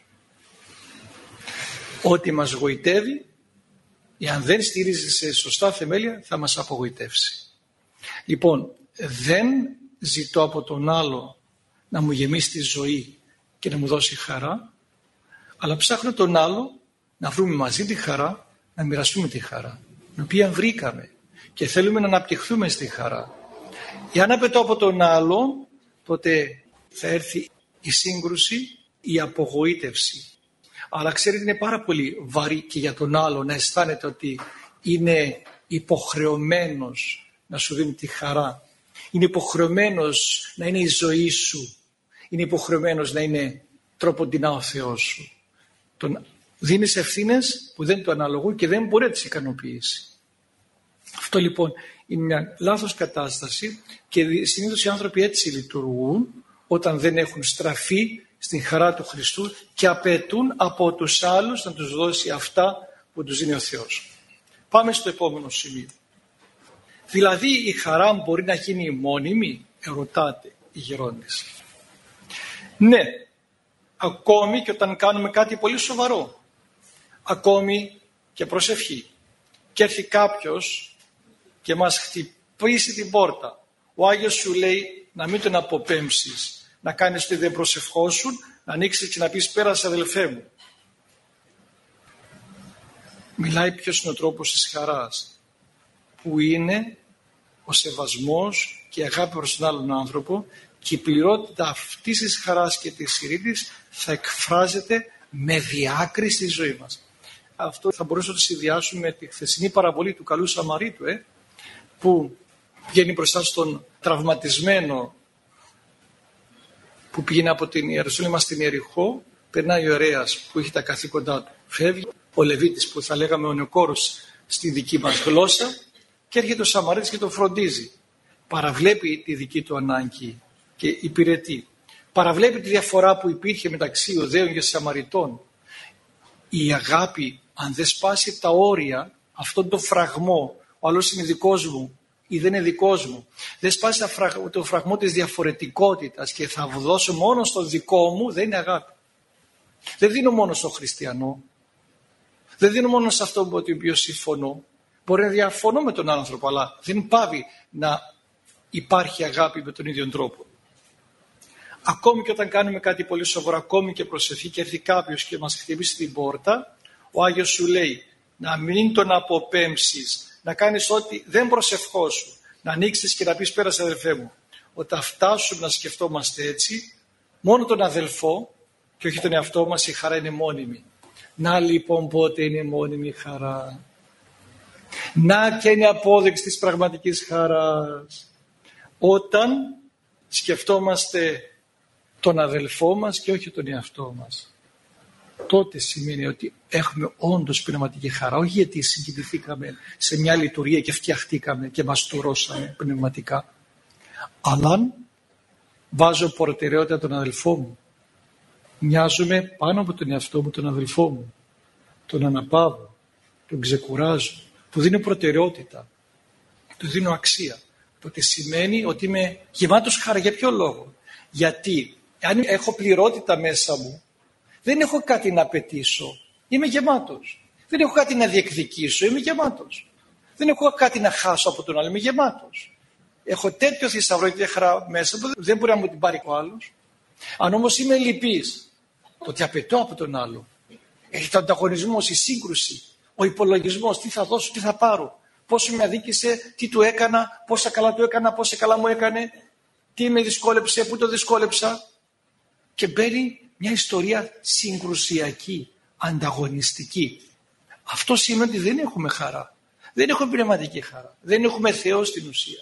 Ό,τι μας γοητεύει, εάν δεν στηρίζει σε σωστά θεμέλια, θα μας απογοητεύσει. Λοιπόν, δεν ζητώ από τον άλλο να μου γεμίσει τη ζωή και να μου δώσει χαρά, αλλά ψάχνω τον άλλο να βρούμε μαζί τη χαρά, να μοιραστούμε τη χαρά, την οποία βρήκαμε και θέλουμε να αναπτυχθούμε στη χαρά. Εάν απαιτώ από τον άλλο, τότε θα έρθει η σύγκρουση, η απογοήτευση. Αλλά ξέρετε, είναι πάρα πολύ βαρύ και για τον άλλο να αισθάνεται ότι είναι υποχρεωμένος να σου δίνει τη χαρά. Είναι υποχρεωμένος να είναι η ζωή σου. Είναι υποχρεωμένος να είναι τρόποντινά ο Θεός σου. Τον δίνεις ευθύνες που δεν το αναλογούν και δεν μπορεί να τις ικανοποιήσει. Αυτό λοιπόν είναι μια λάθος κατάσταση και συνήθως οι άνθρωποι έτσι λειτουργούν όταν δεν έχουν στραφεί στην χαρά του Χριστού και απαιτούν από τους άλλους να τους δώσει αυτά που τους δίνει ο Θεός. Πάμε στο επόμενο σημείο. Δηλαδή η χαρά μπορεί να γίνει μόνιμη, ερωτάτε η γερόντισσα. Ναι, ακόμη και όταν κάνουμε κάτι πολύ σοβαρό, ακόμη και προσευχή. Και έρθει κάποιος και μας χτυπήσει την πόρτα. Ο Άγιος σου λέει να μην τον αποπέμψεις, να κάνεις ότι δεν προσευχόσουν, να ανοίξεις και να πεις πέρασε αδελφέ μου. Μιλάει ποιος είναι ο τρόπος της χαράς, που είναι ο σεβασμός και η αγάπη προς τον άλλον άνθρωπο και η πληρότητα αυτής της χαράς και της ειρήνης θα εκφράζεται με διάκριση στη ζωή μας. Αυτό θα μπορούσαμε να το συνδυάσουμε με τη χθεσινή παραβολή του καλού Σαμαρίτου, που βγαίνει μπροστά στον τραυματισμένο που πήγαινε από την Ιερουσαλήμ στην Ιεριχώ, περνάει ο ιερέας που έχει τα καθήκοντά του. Φεύγει ο Λεβίτης που θα λέγαμε ο νεοκόρος στη δική μας γλώσσα και έρχεται ο Σαμαρίτης και τον φροντίζει. Παραβλέπει τη δική του ανάγκη και υπηρετεί. Παραβλέπει τη διαφορά που υπήρχε μεταξύ Ιουδαίων και Σαμαριτών. Η αγάπη, αν δεν σπάσει τα όρια, αυτόν τον φραγμό, ο άλλος είναι δικός μου ή δεν είναι δικός μου, δεν σπάσει το φραγμό της διαφορετικότητας και θα δώσω μόνο στο δικό μου, δεν είναι αγάπη. Δεν δίνω μόνο στο χριστιανό, δεν δίνω μόνο σε αυτό με το οποίο συμφωνώ. Μπορεί να διαφωνώ με τον άνθρωπο, αλλά δεν πάβει να υπάρχει αγάπη με τον ίδιο τρόπο. Ακόμη και όταν κάνουμε κάτι πολύ σοβαρό, ακόμη και προσευχή και έρθει κάποιος και μας χτυπήσει την πόρτα, ο Άγιος σου λέει να μην τον αποπέμψεις, να κάνεις ό,τι δεν προσευχόσου, να ανοίξεις και να πεις πέρασε αδελφέ μου. Όταν φτάσουμε να σκεφτόμαστε έτσι, μόνο τον αδελφό και όχι τον εαυτό μας, η χαρά είναι μόνιμη. Να λοιπόν πότε είναι μόνιμη η χαρά. Να και είναι απόδειξη της πραγματικής χαράς. Όταν σκεφτόμαστε τον αδελφό μας και όχι τον εαυτό μας. Τότε σημαίνει ότι έχουμε όντως πνευματική χαρά. Όχι γιατί συγκινηθήκαμε σε μια λειτουργία και φτιαχτήκαμε και μας τουρώσαμε πνευματικά. Αλλά βάζω προτεραιότητα τον αδελφό μου. Μοιάζομαι πάνω από τον εαυτό μου τον αδελφό μου. Τον αναπαύω, τον ξεκουράζω, του δίνω προτεραιότητα, του δίνω αξία. Τότε σημαίνει ότι είμαι γεμάτος χαρά. Για ποιο λόγο? Γιατί αν έχω πληρότητα μέσα μου, δεν έχω κάτι να απαιτήσω, είμαι γεμάτος. Δεν έχω κάτι να διεκδικήσω, είμαι γεμάτος. Δεν έχω κάτι να χάσω από τον άλλο. Είμαι γεμάτος. Έχω τέτοιο θησαυρό και χαρά μέσα που δεν μπορεί να μου την πάρει ο άλλος. Αν όμως είμαι λυπής, το ότι απαιτώ από τον άλλο, έχει το ανταγωνισμός, η σύγκρουση, ο υπολογισμός, τι θα δώσω, τι θα πάρω, πόσο με αδίκησε, τι του έκανα, πόσα καλά του έκανα, πόσα καλά μου έκανε, τι με δυσκόλεψε, πού το δυσκόλεψα. Και μπαίνει μια ιστορία συγκρουσιακή, ανταγωνιστική. Αυτό σημαίνει ότι δεν έχουμε χαρά. Δεν έχουμε πνευματική χαρά. Δεν έχουμε Θεό στην ουσία.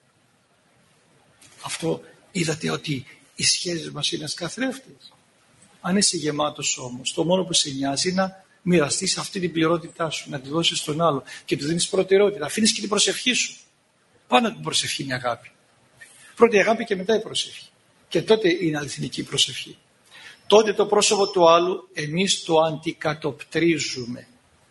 Αυτό είδατε ότι οι σχέσεις μας είναι ένας καθρέφτης. Αν είσαι γεμάτος όμως, το μόνο που σε νοιάζει είναι να μοιραστείς αυτή την πληρότητά σου, να τη δώσεις στον άλλο και του δίνεις προτεραιότητα. Αφήνεις και την προσευχή σου. Πάνω από την προσευχή είναι η αγάπη. Πρώτη η αγάπη και μετά η προσευχή. Και τότε είναι αληθινική προσευχή. Τότε το πρόσωπο του άλλου εμείς το αντικατοπτρίζουμε.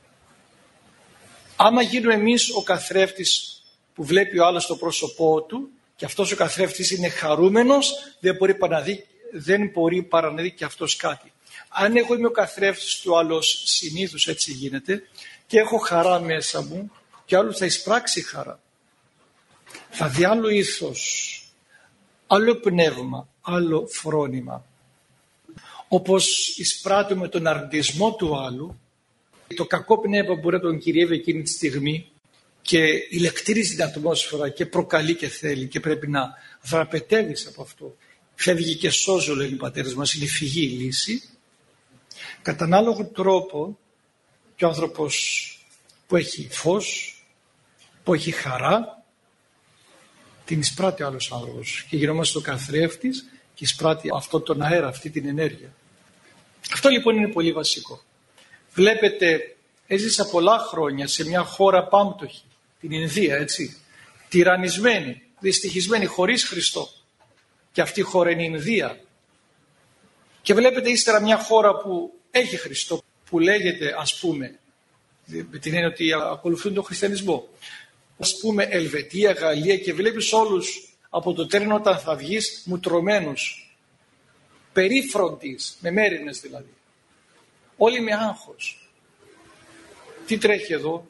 Άμα γίνουμε εμείς ο καθρέφτης που βλέπει ο άλλος το πρόσωπό του και αυτός ο καθρέφτης είναι χαρούμενος, δεν μπορεί παρά να δει και αυτός κάτι. Αν εγώ είμαι ο καθρέφτης του άλλος, συνήθως έτσι γίνεται, και έχω χαρά μέσα μου και άλλος θα εισπράξει χαρά. Θα δει άλλο ήθος, άλλο πνεύμα, άλλο φρόνημα. Όπως εισπράττουμε τον αρνητισμό του άλλου, το κακό πνεύμα μπορεί να τον κυριεύει εκείνη τη στιγμή και ηλεκτρίζει την ατμόσφαιρα και προκαλεί και θέλει και πρέπει να δραπετεύεις από αυτό. Φεύγει και σώζω, λένε οι πατέρες μας, είναι η φυγή η λύση. Κατά ανάλογο τρόπο και ο άνθρωπος που έχει φως, που έχει χαρά, την εισπράττει ο άλλος άνθρωπος και γινόμαστε ο καθρέφτης και εισπράττει αυτό τον αέρα, αυτή την ενέργεια. Αυτό λοιπόν είναι πολύ βασικό. Βλέπετε, έζησα πολλά χρόνια σε μια χώρα πάμπτωχη, την Ινδία, έτσι, τυραννισμένη, δυστυχισμένη, χωρίς Χριστό. Και αυτή η χώρα είναι η Ινδία. Και βλέπετε ύστερα μια χώρα που έχει Χριστό, που λέγεται, ας πούμε, με την έννοια ότι ακολουθούν τον χριστιανισμό, ας πούμε Ελβετία, Γαλλία, και βλέπεις όλους από το τρένο όταν θα βγεις μουτρωμένους, περίφροντις, με μέριμνες δηλαδή. Όλοι με άγχος. Τι τρέχει εδώ?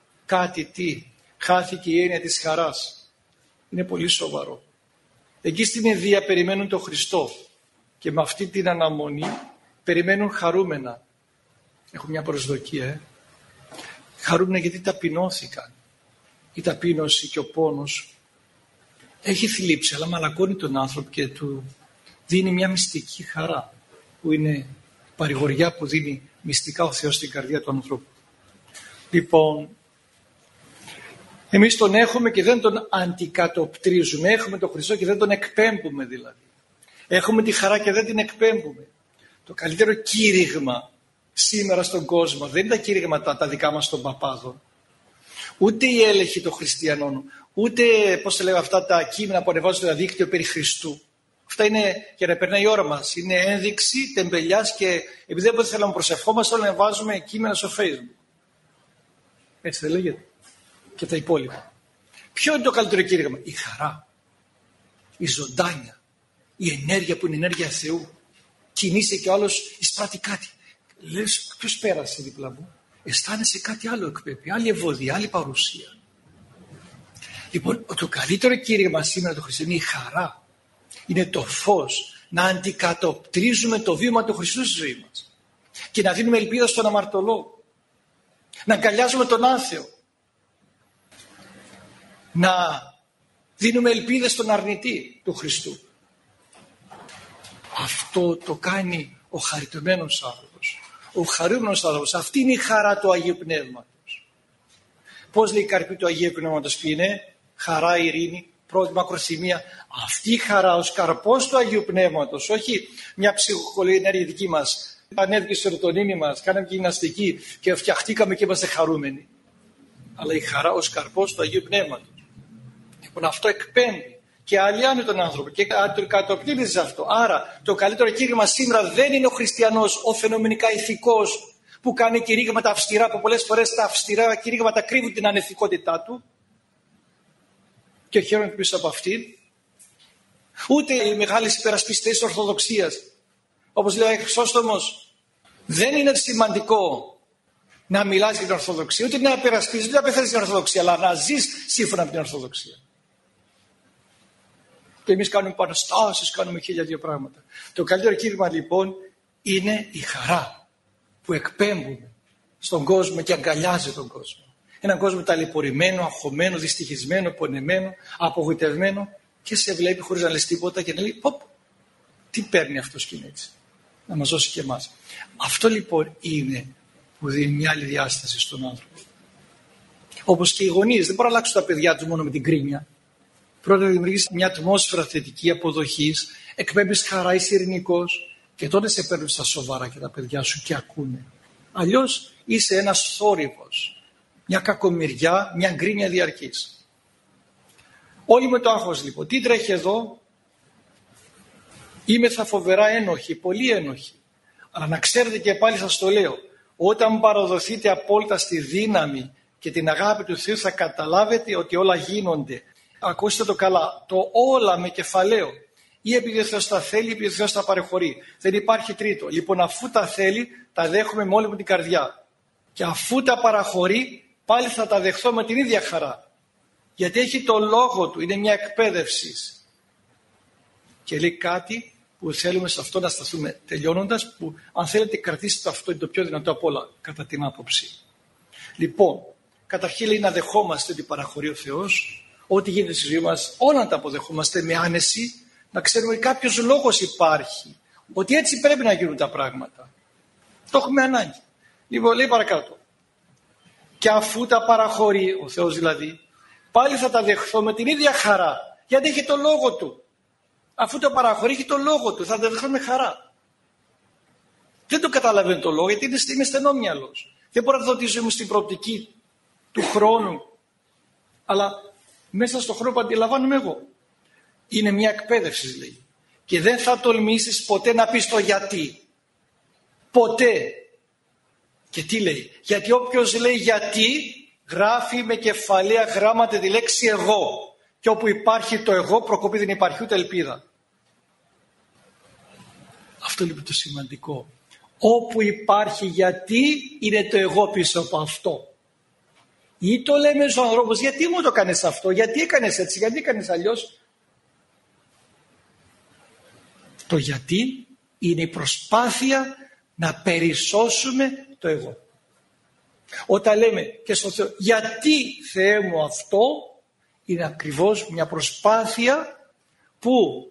Χάθηκε η έννοια της χαράς. Είναι πολύ σοβαρό. Εκεί στην Ινδία περιμένουν τον Χριστό και με αυτή την αναμονή περιμένουν χαρούμενα. Έχουν μια προσδοκία. Χαρούμενα γιατί ταπεινώθηκαν. Η ταπείνωση και ο πόνος έχει θλίψει, αλλά μαλακώνει τον άνθρωπο και του δίνει μια μυστική χαρά, που είναι παρηγοριά που δίνει μυστικά ο Θεός στην καρδιά του ανθρώπου. Λοιπόν, εμείς τον έχουμε και δεν τον αντικατοπτρίζουμε. Έχουμε τον Χριστό και δεν τον εκπέμπουμε δηλαδή. Έχουμε τη χαρά και δεν την εκπέμπουμε. Το καλύτερο κήρυγμα σήμερα στον κόσμο δεν είναι τα κήρυγματα τα δικά μας των παπάδων. Ούτε η έλεγχη των χριστιανών. Ούτε, πώς το λέγω, αυτά τα κείμενα που ανεβάζουν στο διαδίκτυο περί Χριστού. Αυτά είναι για να περνάει η ώρα μας. Είναι ένδειξη τεμπελιάς και επειδή δεν θέλαμε να προσευχόμαστε, όλα να βάζουμε κείμενα στο Facebook. Έτσι δεν λέγεται? Και τα υπόλοιπα. Ποιο είναι το καλύτερο κήρυγμα? Η χαρά, η ζωντάνια, η ενέργεια που είναι ενέργεια Θεού. Κινείσαι και ο άλλος εισπράττει κάτι. Λες, ποιος πέρασε δίπλα μου? Αισθάνεσαι κάτι άλλο εκπέμπει, άλλη ευωδία, άλλη παρουσία. Λοιπόν, το καλύτερο κήρυγμα σήμερα του χριστιανού είναι η χαρά. Είναι το φως. Να αντικατοπτρίζουμε το βίωμα του Χριστού στη ζωή μας. Και να δίνουμε ελπίδα στον αμαρτωλό. Να αγκαλιάζουμε τον άθεο. Να δίνουμε ελπίδες στον αρνητή του Χριστού. Αυτό το κάνει ο χαριτωμένος άνθρωπος. Ο χαρούμενος άνθρωπος. Αυτή είναι η χαρά του Αγίου Πνεύματος. Πώς λέει η καρπή του Αγίου Πνεύματος? Ποια είναι? Χαρά, ειρήνη, πρώτη μακροθυμία. Αυτή η χαρά ως καρπός του Αγίου Πνεύματος. Όχι μια ψυχολογία ενέργεια δική μας. Ανέβηκε η σερωτονίνη μας, κάναμε γυμναστική και φτιαχτήκαμε και είμαστε χαρούμενοι. Αλλά η χαρά ως καρπός του Αγίου Πνεύματος. Λοιπόν, αυτό εκπέμπει και αλλιάνει τον άνθρωπο και κατοπτρίζει αυτό. Άρα το καλύτερο κήρυγμα σήμερα δεν είναι ο χριστιανός, ο φαινομενικά ηθικός που κάνει κηρύγματα αυστηρά, που πολλές φορές τα αυστηρά κηρύγματα κρύβουν την ανηθικότητά του και χαίρονται πίσω από αυτήν. Ούτε οι μεγάλες υπερασπιστές της Ορθοδοξίας, όπως λέει ο Χρυσόστομος, δεν είναι σημαντικό να μιλάς για την Ορθοδοξία, ούτε να υπερασπίζεις, ούτε να πεθαίνεις την Ορθοδοξία, αλλά να ζεις σύμφωνα με την Ορθοδοξία. Και εμείς κάνουμε παραστάσεις, κάνουμε 1002 πράγματα. Το καλύτερο κήρυγμα λοιπόν είναι η χαρά που εκπέμπουμε στον κόσμο και αγκαλιάζει τον κόσμο. Έναν κόσμο ταλαιπωρημένο, αγχωμένο, δυστυχισμένο, πονεμένο, απογοητευμένο και σε βλέπει χωρίς να λες τίποτα και να λέει τι παίρνει αυτός και είναι έτσι. Να μας δώσει και εμάς. Αυτό λοιπόν είναι που δίνει μια άλλη διάσταση στον άνθρωπο. Όπως και οι γονείς δεν μπορούν να αλλάξουν τα παιδιά τους μόνο με την κρίνια. Πρώτα να δημιουργήσει μια ατμόσφαιρα θετική αποδοχής, εκπέμπεις χαρά, είσαι ειρηνικός και τότε σε παίρνουν στα σοβαρά και τα παιδιά σου και ακούνε. Αλλιώς είσαι ένας θόρυβος, μια κακομοιριά, μια γκρίνια διαρκής. Όλοι με το άγχος λοιπόν. Τι τρέχει εδώ? Είμαι θα φοβερά ένοχοι, πολύ ένοχοι. Αλλά να ξέρετε και πάλι σας το λέω, όταν παραδοθείτε απόλυτα στη δύναμη και την αγάπη του Θεού θα καταλάβετε ότι όλα γίνονται. Ακούστε το καλά, το όλα με κεφαλαίο. Ή επειδή ο Θεός τα θέλει ή επειδή ο Θεός τα παρεχωρεί. Δεν υπάρχει τρίτο. Λοιπόν, αφού τα θέλει, τα δέχομαι με όλη μου την καρδιά. Και αφού τα παραχωρεί, πάλι θα τα δεχθώ με την ίδια χαρά. Γιατί έχει το λόγο του, είναι μια εκπαίδευση. Και λέει κάτι που θέλουμε σε αυτό να σταθούμε τελειώνοντας, που αν θέλετε κρατήστε αυτό, είναι το πιο δυνατό από όλα κατά την άποψη. Λοιπόν, καταρχήν λέει να δεχόμαστε ότι παραχωρεί ο Θεός, ό,τι γίνεται στη ζωή μας, όλα να τα αποδεχόμαστε με άνεση, να ξέρουμε ότι κάποιος λόγος υπάρχει, ότι έτσι πρέπει να γίνουν τα πράγματα. Το έχουμε ανάγκη. Λοιπόν, λέει παρακάτω. Και αφού τα παραχωρεί ο Θεός δηλαδή, πάλι θα τα δεχθώ με την ίδια χαρά, γιατί έχει το λόγο του. Αφού το παραχωρεί, έχει το λόγο του, θα τα δεχθώ με χαρά. Δεν το καταλαβαίνω το λόγο, γιατί είμαι στενόμυαλος. Δεν μπορώ να δω τη ζωή μου στην προοπτική του χρόνου, αλλά μέσα στον χρόνο που αντιλαμβάνομαι εγώ. Είναι μια εκπαίδευση, λέει. Και δεν θα τολμήσεις ποτέ να πεις το γιατί. Ποτέ. Και τι λέει? Γιατί όποιος λέει γιατί, γράφει με κεφαλαία γράμματα τη λέξη εγώ. Και όπου υπάρχει το εγώ, προκοπεί, δεν υπάρχει ούτε ελπίδα. Αυτό είναι το σημαντικό. Όπου υπάρχει γιατί, είναι το εγώ πίσω από αυτό. Ή το λέμε στους ανθρώπους, γιατί μου το κάνεις αυτό, γιατί έκανες έτσι, γιατί έκανες αλλιώς. Το γιατί είναι η προσπάθεια να περισσώσουμε το εγώ. Όταν λέμε και στον Θεό, γιατί Θεέ μου αυτό, είναι ακριβώς μια προσπάθεια που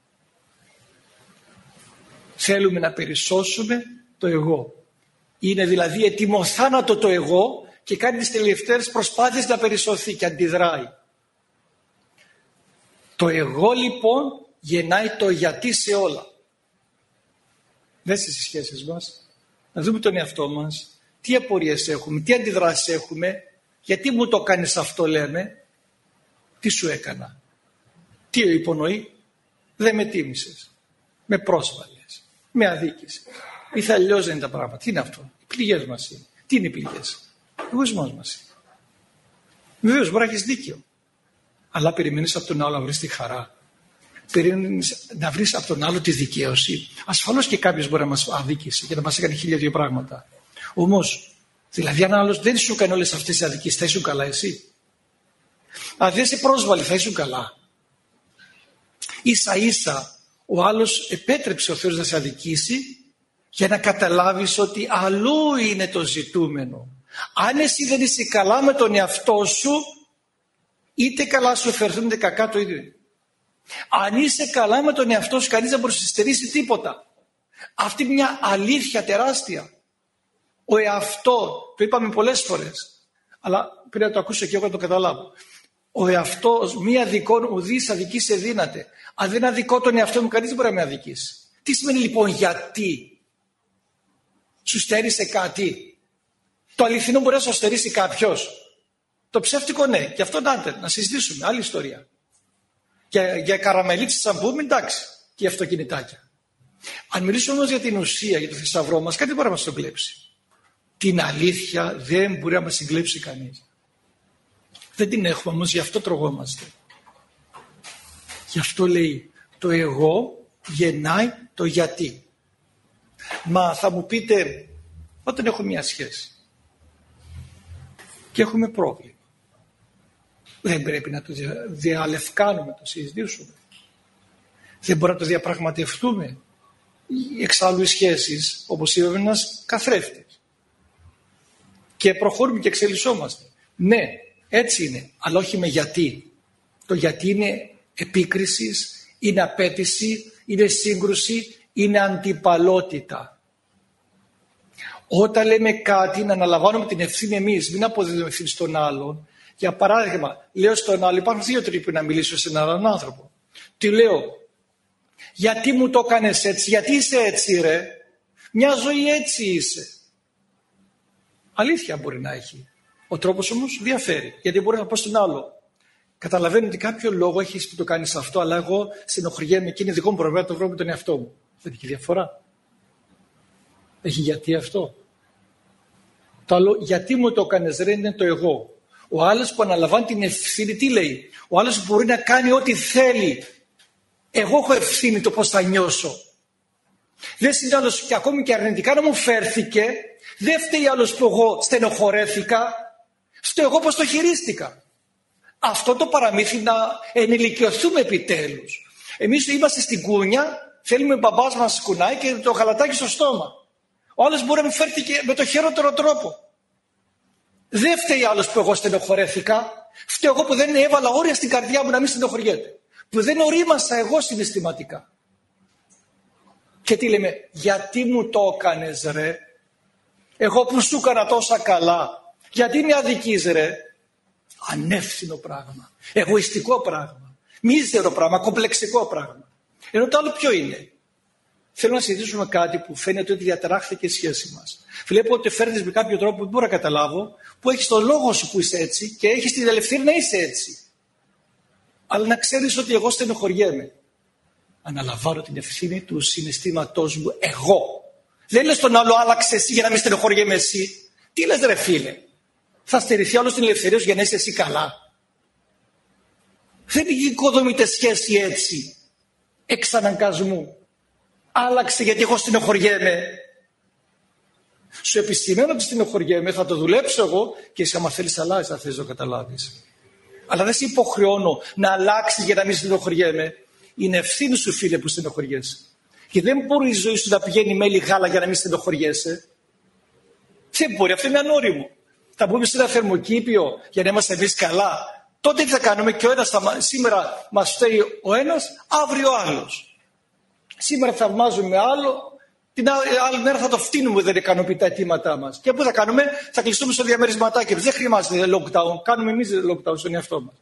θέλουμε να περισσώσουμε το εγώ. Είναι δηλαδή ετοιμοθάνατο το εγώ και κάνει τις τελευταίες προσπάθειες να περισσωθεί και αντιδράει. Το εγώ λοιπόν γεννάει το γιατί σε όλα. Δεν στις σχέσεις μας. Να δούμε τον εαυτό μας. Τι απορίες έχουμε, τι αντιδράσεις έχουμε. Γιατί μου το κάνεις αυτό λέμε. Τι σου έκανα. Τι υπονοεί. Δεν με τίμησες. Με πρόσβαλες. Με αδίκησες. Ή θα αλλιώς δεν είναι τα πράγματα. Τι είναι αυτό. Οι πληγές μας είναι. Τι είναι οι πληγές. Ο εγωισμός μας είναι. Βεβαίως μπορεί να έχεις δίκιο. Αλλά περιμένεις από τον άλλο να βρεις τη χαρά. Περιμένεις να βρεις από τον άλλο τη δικαίωση. Ασφαλώς και κάποιος μπορεί να μας αδίκησε και να μας έκανε 1002 πράγματα. Όμως, δηλαδή αν άλλος δεν σου έκανε όλες αυτές τις αδικίες, θα ήσουν καλά εσύ. Αν δεν σε πρόσβαλε, θα ήσουν καλά. Ίσα ίσα ο άλλος επέτρεψε ο Θεός να σε αδικήσει για να καταλάβεις ότι αλλού είναι το ζητούμενο. Αν εσύ δεν είσαι καλά με τον εαυτό σου, είτε καλά σου φερθούν είτε κακά το ίδιο. Αν είσαι καλά με τον εαυτό σου, κανείς δεν μπορεί να σου στερήσει τίποτα. Αυτή είναι μια αλήθεια τεράστια. Ο εαυτό, το είπαμε πολλές φορές, αλλά πρέπει να το ακούσω και εγώ να το καταλάβω. Ο εαυτός, μία δικών ουδής αδική σε δύναται. Αν δεν αδικώ τον εαυτό μου, κανείς δεν μπορεί να με αδικήσει. Τι σημαίνει λοιπόν γιατί? Σου στέρισε κάτι? Το αληθινό μπορεί να σου στερήσει κάποιος? Το ψεύτικο ναι. Και αυτό να συζητήσουμε. Άλλη ιστορία. Για καραμελίτσες αν πούμε, εντάξει. Και αυτοκινητάκια. Αν μιλήσουμε όμως για την ουσία, για το θησαυρό μας, κάτι δεν μπορεί να μας το κλέψει. Την αλήθεια δεν μπορεί να μας συγκλέψει κανείς. Δεν την έχουμε όμως, γι' αυτό τρογόμαστε. Γι' αυτό λέει το εγώ γεννάει το γιατί. Μα θα μου πείτε, όταν έχω μια σχέση, και έχουμε πρόβλημα. Δεν πρέπει να το διαλευκάνουμε, να το συζητήσουμε. Δεν μπορούμε να το διαπραγματευτούμε. Εξάλλου οι σχέσεις, όπως είπαμε, είναι ένας καθρέφτης. Και προχωρούμε και εξελισσόμαστε. Ναι, έτσι είναι, αλλά όχι με γιατί. Το γιατί είναι επίκρισης, είναι απέτηση, είναι σύγκρουση, είναι αντιπαλότητα. Όταν λέμε κάτι, να αναλαμβάνουμε την ευθύνη εμείς, μην αποδίδουμε ευθύνη στον άλλον. Για παράδειγμα, λέω στον άλλο, υπάρχουν δύο τρόποι να μιλήσω σε έναν άνθρωπο. Τι λέω? Γιατί μου το έκανες έτσι, γιατί είσαι έτσι ρε? Μια ζωή έτσι είσαι. Αλήθεια μπορεί να έχει. Ο τρόπος όμως διαφέρει. Γιατί μπορεί να πω στον άλλο, καταλαβαίνω ότι κάποιο λόγο έχεις που το κάνεις αυτό, αλλά εγώ στενοχωριέμαι και είναι δικό μου πρόβλημα, το βρω με τον εαυτό μου. Δεν έχει διαφορά. Έχει γιατί αυτό. Το άλλο, γιατί μου το έκανες ρε, είναι το εγώ. Ο άλλος που αναλαμβάνει την ευθύνη, τι λέει? Ο άλλος μπορεί να κάνει ό,τι θέλει. Εγώ έχω ευθύνη το πώς θα νιώσω. Δεν είναι άλλος και ακόμη και αρνητικά να μου φέρθηκε. Δεν φταίει άλλος που εγώ στενοχωρέθηκα. Φταίω εγώ πώς το χειρίστηκα. Αυτό το παραμύθι να ενηλικιωθούμε επιτέλους. Εμείς είμαστε στην κούνια, θέλουμε ο μπαμπάς μας κουνάει και το γαλατάκι στο στόμα. Ο άλλος μπορεί να μου φέρθηκε με το χειρότερο τρόπο. Δεν φταίει άλλος που εγώ στενοχωρέθηκα. Φταίω εγώ που δεν έβαλα όρια στην καρδιά μου να μην στενοχωριέται. Που δεν ορίμασα εγώ συναισθηματικά. Και τι λέμε, γιατί μου το έκανες ρε? Εγώ που σου έκανα τόσα καλά. Γιατί με αδικείς ρε? Ανεύθυνο πράγμα. Εγωιστικό πράγμα. Μίζερο πράγμα. Κομπλεξικό πράγμα. Ενώ το άλλο ποιο είναι? Θέλω να συζητήσουμε κάτι που φαίνεται ότι διαταράχθηκε η σχέση μας. Βλέπω ότι φέρνεις με κάποιο τρόπο που δεν μπορώ να καταλάβω, που έχεις τον λόγο σου που είσαι έτσι και έχεις την ελευθερία να είσαι έτσι. Αλλά να ξέρεις ότι εγώ στενοχωριέμαι. Αναλαμβάνω την ευθύνη του συναισθήματός μου εγώ. Δεν λες τον άλλο άλλαξε εσύ για να μην στενοχωριέμαι εσύ. Τι λες ρε φίλε? Θα στερηθεί όλος την ελευθερία σου για να είσαι εσύ καλά? Δεν οικοδομείται σχέση έτσι. Εξ αναγκασμού. Άλλαξε γιατί εγώ στενοχωριέμαι. Σου επισημαίνω ότι στενοχωριέμαι, θα το δουλέψω εγώ και εσύ άμα θέλεις αλλάζεις, θα θες να το καταλάβεις. Αλλά δεν σε υποχρεώνω να αλλάξεις για να μην στενοχωριέμαι. Είναι ευθύνη σου φίλε που στενοχωριέσαι. Και δεν μπορεί η ζωή σου να πηγαίνει μέλι γάλα για να μην στενοχωριέσαι. Δεν μπορεί, αυτό είναι ανώριμο. Θα μπούμε σε ένα θερμοκήπιο για να είμαστε εμείς καλά. Τότε τι θα κάνουμε? Και ο ένας σήμερα μας φταίει ο ένας, αύριο ο άλλος. Σήμερα θαυμάζουμε άλλο, την άλλη μέρα θα το φτύνουμε, δεν ικανοποιεί τα αιτήματά μας. Και πού θα κάνουμε? Θα κλειστούμε στο διαμερισματάκι. Δεν χρειάζεται lockdown. Κάνουμε εμείς lockdown στον εαυτό μας.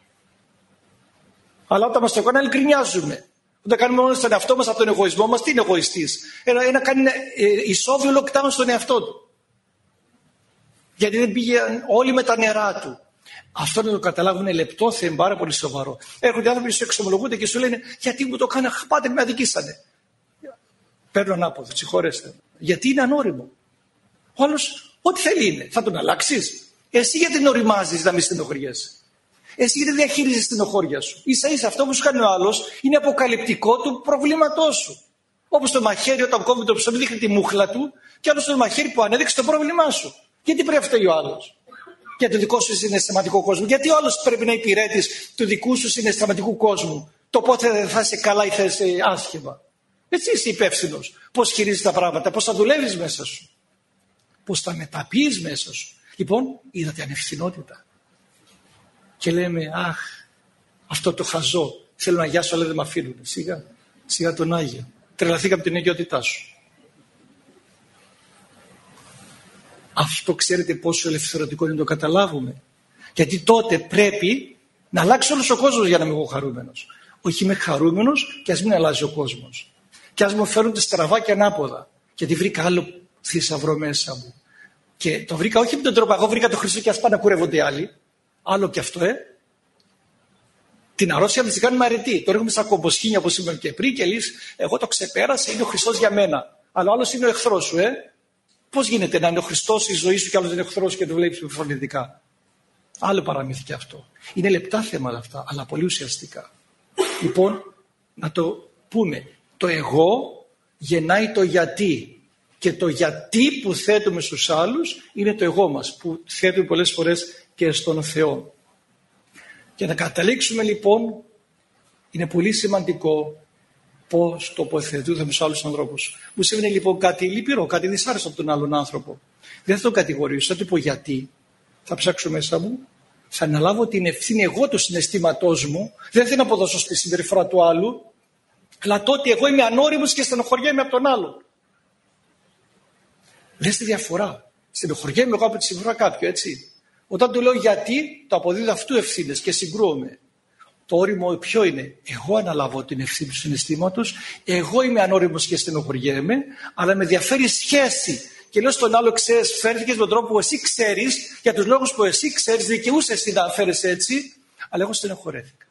Αλλά όταν μας το κάνουν, γκρινιάζουμε. Όταν κάνουμε μόνο στον εαυτό μας από τον εγωισμό μας, τι είναι εγωιστής? Ένα κάνει ισόβιο lockdown στον εαυτό του. Γιατί δεν πήγε όλοι με τα νερά του. Αυτό να το καταλάβουν είναι λεπτό θέμα, πάρα πολύ σοβαρό. Έρχονται άνθρωποι που σου εξομολογούνται και σου λένε, γιατί μου το κάνα, πάτε με αδικήσανε. Παίρνω ανάποδο, συγχωρέστε. Γιατί είναι ανώριμο. Ο άλλος, ό,τι θέλει είναι. Θα τον αλλάξεις? Εσύ γιατί την οριμάζεις να μην στενοχωριέσαι? Εσύ γιατί διαχειρίζεις την στενοχώρια σου? Ίσα-ίσα αυτό που σου κάνει ο άλλος είναι αποκαλυπτικό του προβλήματός σου. Όπως το μαχαίρι όταν κόβει το ψωμί δείχνει τη μούχλα του, και άλλο το μαχαίρι που ανέδειξε το πρόβλημά σου. Γιατί πρέπει να φταίει ο άλλος για το δικό σου συναισθηματικό κόσμο? Γιατί ο άλλος πρέπει να υπηρέτης του δικού σου συναισθηματικού κόσμου? Το πότε θα είσαι καλά ή θα είσαι άσχημα. Έτσι είσαι υπεύθυνος. Πώς χειρίζεις τα πράγματα, πώς θα δουλεύεις μέσα σου, πώς θα μεταποιείς μέσα σου. Λοιπόν, είδατε ανευθυνότητα. Και λέμε, αχ, αυτό το χαζό, θέλω να γιάσω αλλά δεν με αφήνουν. Σιγά, σιγά τον Άγιο. Τρελαθήκαμε την οικειότητά σου. Αυτό ξέρετε πόσο ελευθερωτικό είναι να το καταλάβουμε? Γιατί τότε πρέπει να αλλάξει όλος ο κόσμος για να είμαι εγώ χαρούμενος. Όχι, είμαι χαρούμενος και ας μην αλλάζει ο κόσμος. Και ας μου φέρουν στραβά και ανάποδα. Γιατί βρήκα άλλο θησαυρό μέσα μου. Και το βρήκα όχι με τον τρόπο, εγώ βρήκα το Χριστό και ας πάνε να κουρεύονται οι άλλοι. Άλλο και αυτό, Την αρρώστια μας την κάνουμε αρετή. Το ρίχνουμε σαν κομποσχήνια όπως είπαμε και πριν και λες, εγώ το ξεπέρασα, είναι ο Χριστός για μένα. Αλλά ο άλλος είναι ο εχθρός σου, Πώς γίνεται να είναι ο Χριστός η ζωή σου και άλλος είναι εχθρός και το βλέπεις φωνητικά? Άλλο παραμύθι και αυτό. Είναι λεπτά θέματα αυτά, αλλά πολύ ουσιαστικά. Λοιπόν, να το πούμε. Το εγώ γεννάει το γιατί. Και το γιατί που θέτουμε στους άλλους είναι το εγώ μας, που θέτουμε πολλές φορές και στον Θεό. Και να καταλήξουμε λοιπόν, είναι πολύ σημαντικό πώς τοποθετούμε στους άλλους ανθρώπους. Μου σημαίνει λοιπόν κάτι λυπηρό, κάτι δυσάρεστο από τον άλλον άνθρωπο. Δεν θα τον κατηγορήσω, θα του πω γιατί. Θα ψάξω μέσα μου, θα αναλάβω την ευθύνη εγώ του συναισθήματός μου, δεν θέλω να αποδώσω στη συμπεριφορά του άλλου, αλλά τότε εγώ είμαι ανώριμος και στενοχωριέμαι από τον άλλον. Δες τη διαφορά. Στενοχωριέμαι εγώ από τη συμπεριφορά κάποιου, έτσι. Όταν του λέω γιατί, το αποδίδω αυτού ευθύνες και συγκρούομαι. Το όριμο ποιο είναι? Εγώ αναλάβω την ευθύνη του συναισθήματος, εγώ είμαι ανώριμος και στενοχωριέμαι, αλλά με διαφέρει σχέση. Και λέω στον άλλο, ξέρεις, φέρθηκες με τον τρόπο που εσύ ξέρεις, για τους λόγους που εσύ ξέρεις, δικαιούσαι εσύ να φέρεις έτσι, αλλά εγώ στενοχωρέθηκα.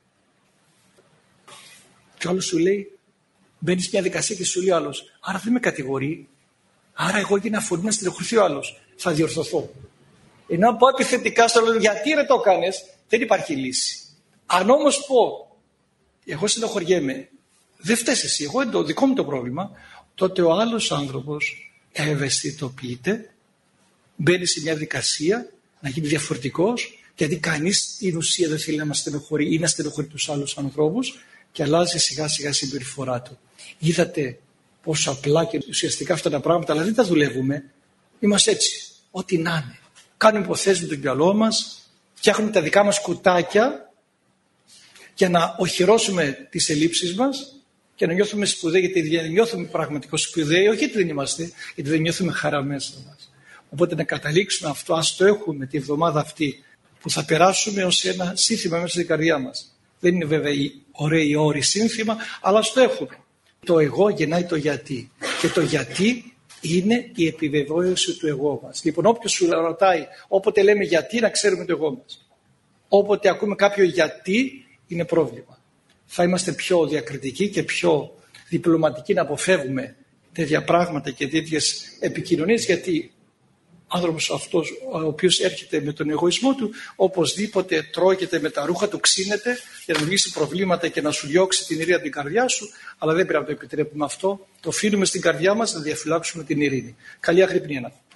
Και ο άλλος σου λέει, μπαίνεις σε μια δικασία και σου λέει ο άλλος, άρα δεν με κατηγορεί, άρα εγώ έγινα αφορμή να στενοχωρηθεί ο άλλος, θα διορθωθώ. Ενώ πω επιθετικά στο άλλο, γιατί ρε το έκανες, δεν υπάρχει λύση. Αν όμως πω, εγώ στενοχωριέμαι, δεν φταίς εσύ, εγώ είναι το δικό μου το πρόβλημα, τότε ο άλλος άνθρωπος ευαισθητοποιείται, μπαίνει σε μια δικασία να γίνει διαφορετικός, γιατί κανείς στην ουσία δεν θέλει να μας στενοχωρεί ή να στενοχωρεί τους άλλους ανθρώπους και αλλάζει σιγά σιγά η συμπεριφορά του. Είδατε πόσο απλά και ουσιαστικά αυτά τα πράγματα, αλλά δεν τα δουλεύουμε. Είμαστε έτσι, ό,τι να είναι. Κάνουμε υποθέσεις με το μυαλό μας, φτιάχνουμε τα δικά μας κουτάκια για να οχυρώσουμε τις ελλείψεις μας και να νιώθουμε σπουδαίοι, γιατί δεν νιώθουμε πραγματικώς σπουδαίοι, όχι γιατί δεν είμαστε, γιατί δεν νιώθουμε χαρά μέσα μας. Οπότε να καταλήξουμε αυτό, ας το έχουμε τη βδομάδα αυτή, που θα περάσουμε ως ένα σύνθημα μέσα στην καρδιά μας. Δεν είναι βέβαια ωραίοι όροι σύνθημα, αλλά ας το έχουμε. Το εγώ γεννάει το γιατί. Και το γιατί είναι η επιβεβαίωση του εγώ μας. Λοιπόν, όποιος σου ρωτάει, όποτε λέμε γιατί, να ξέρουμε το εγώ μας. Όποτε ακούμε κάποιο γιατί, είναι πρόβλημα. Θα είμαστε πιο διακριτικοί και πιο διπλωματικοί να αποφεύγουμε τέτοια πράγματα και τέτοιες επικοινωνίες, γιατί ο άνθρωπος αυτός ο οποίος έρχεται με τον εγωισμό του, οπωσδήποτε τρώγεται με τα ρούχα του, ξύνεται για να δημιουργήσει προβλήματα και να σου διώξει την ειρήνη από την καρδιά σου, αλλά δεν πρέπει να το επιτρέπουμε αυτό. Το αφήνουμε στην καρδιά μας να διαφυλάξουμε την ειρήνη. Καλή αγρυπνία.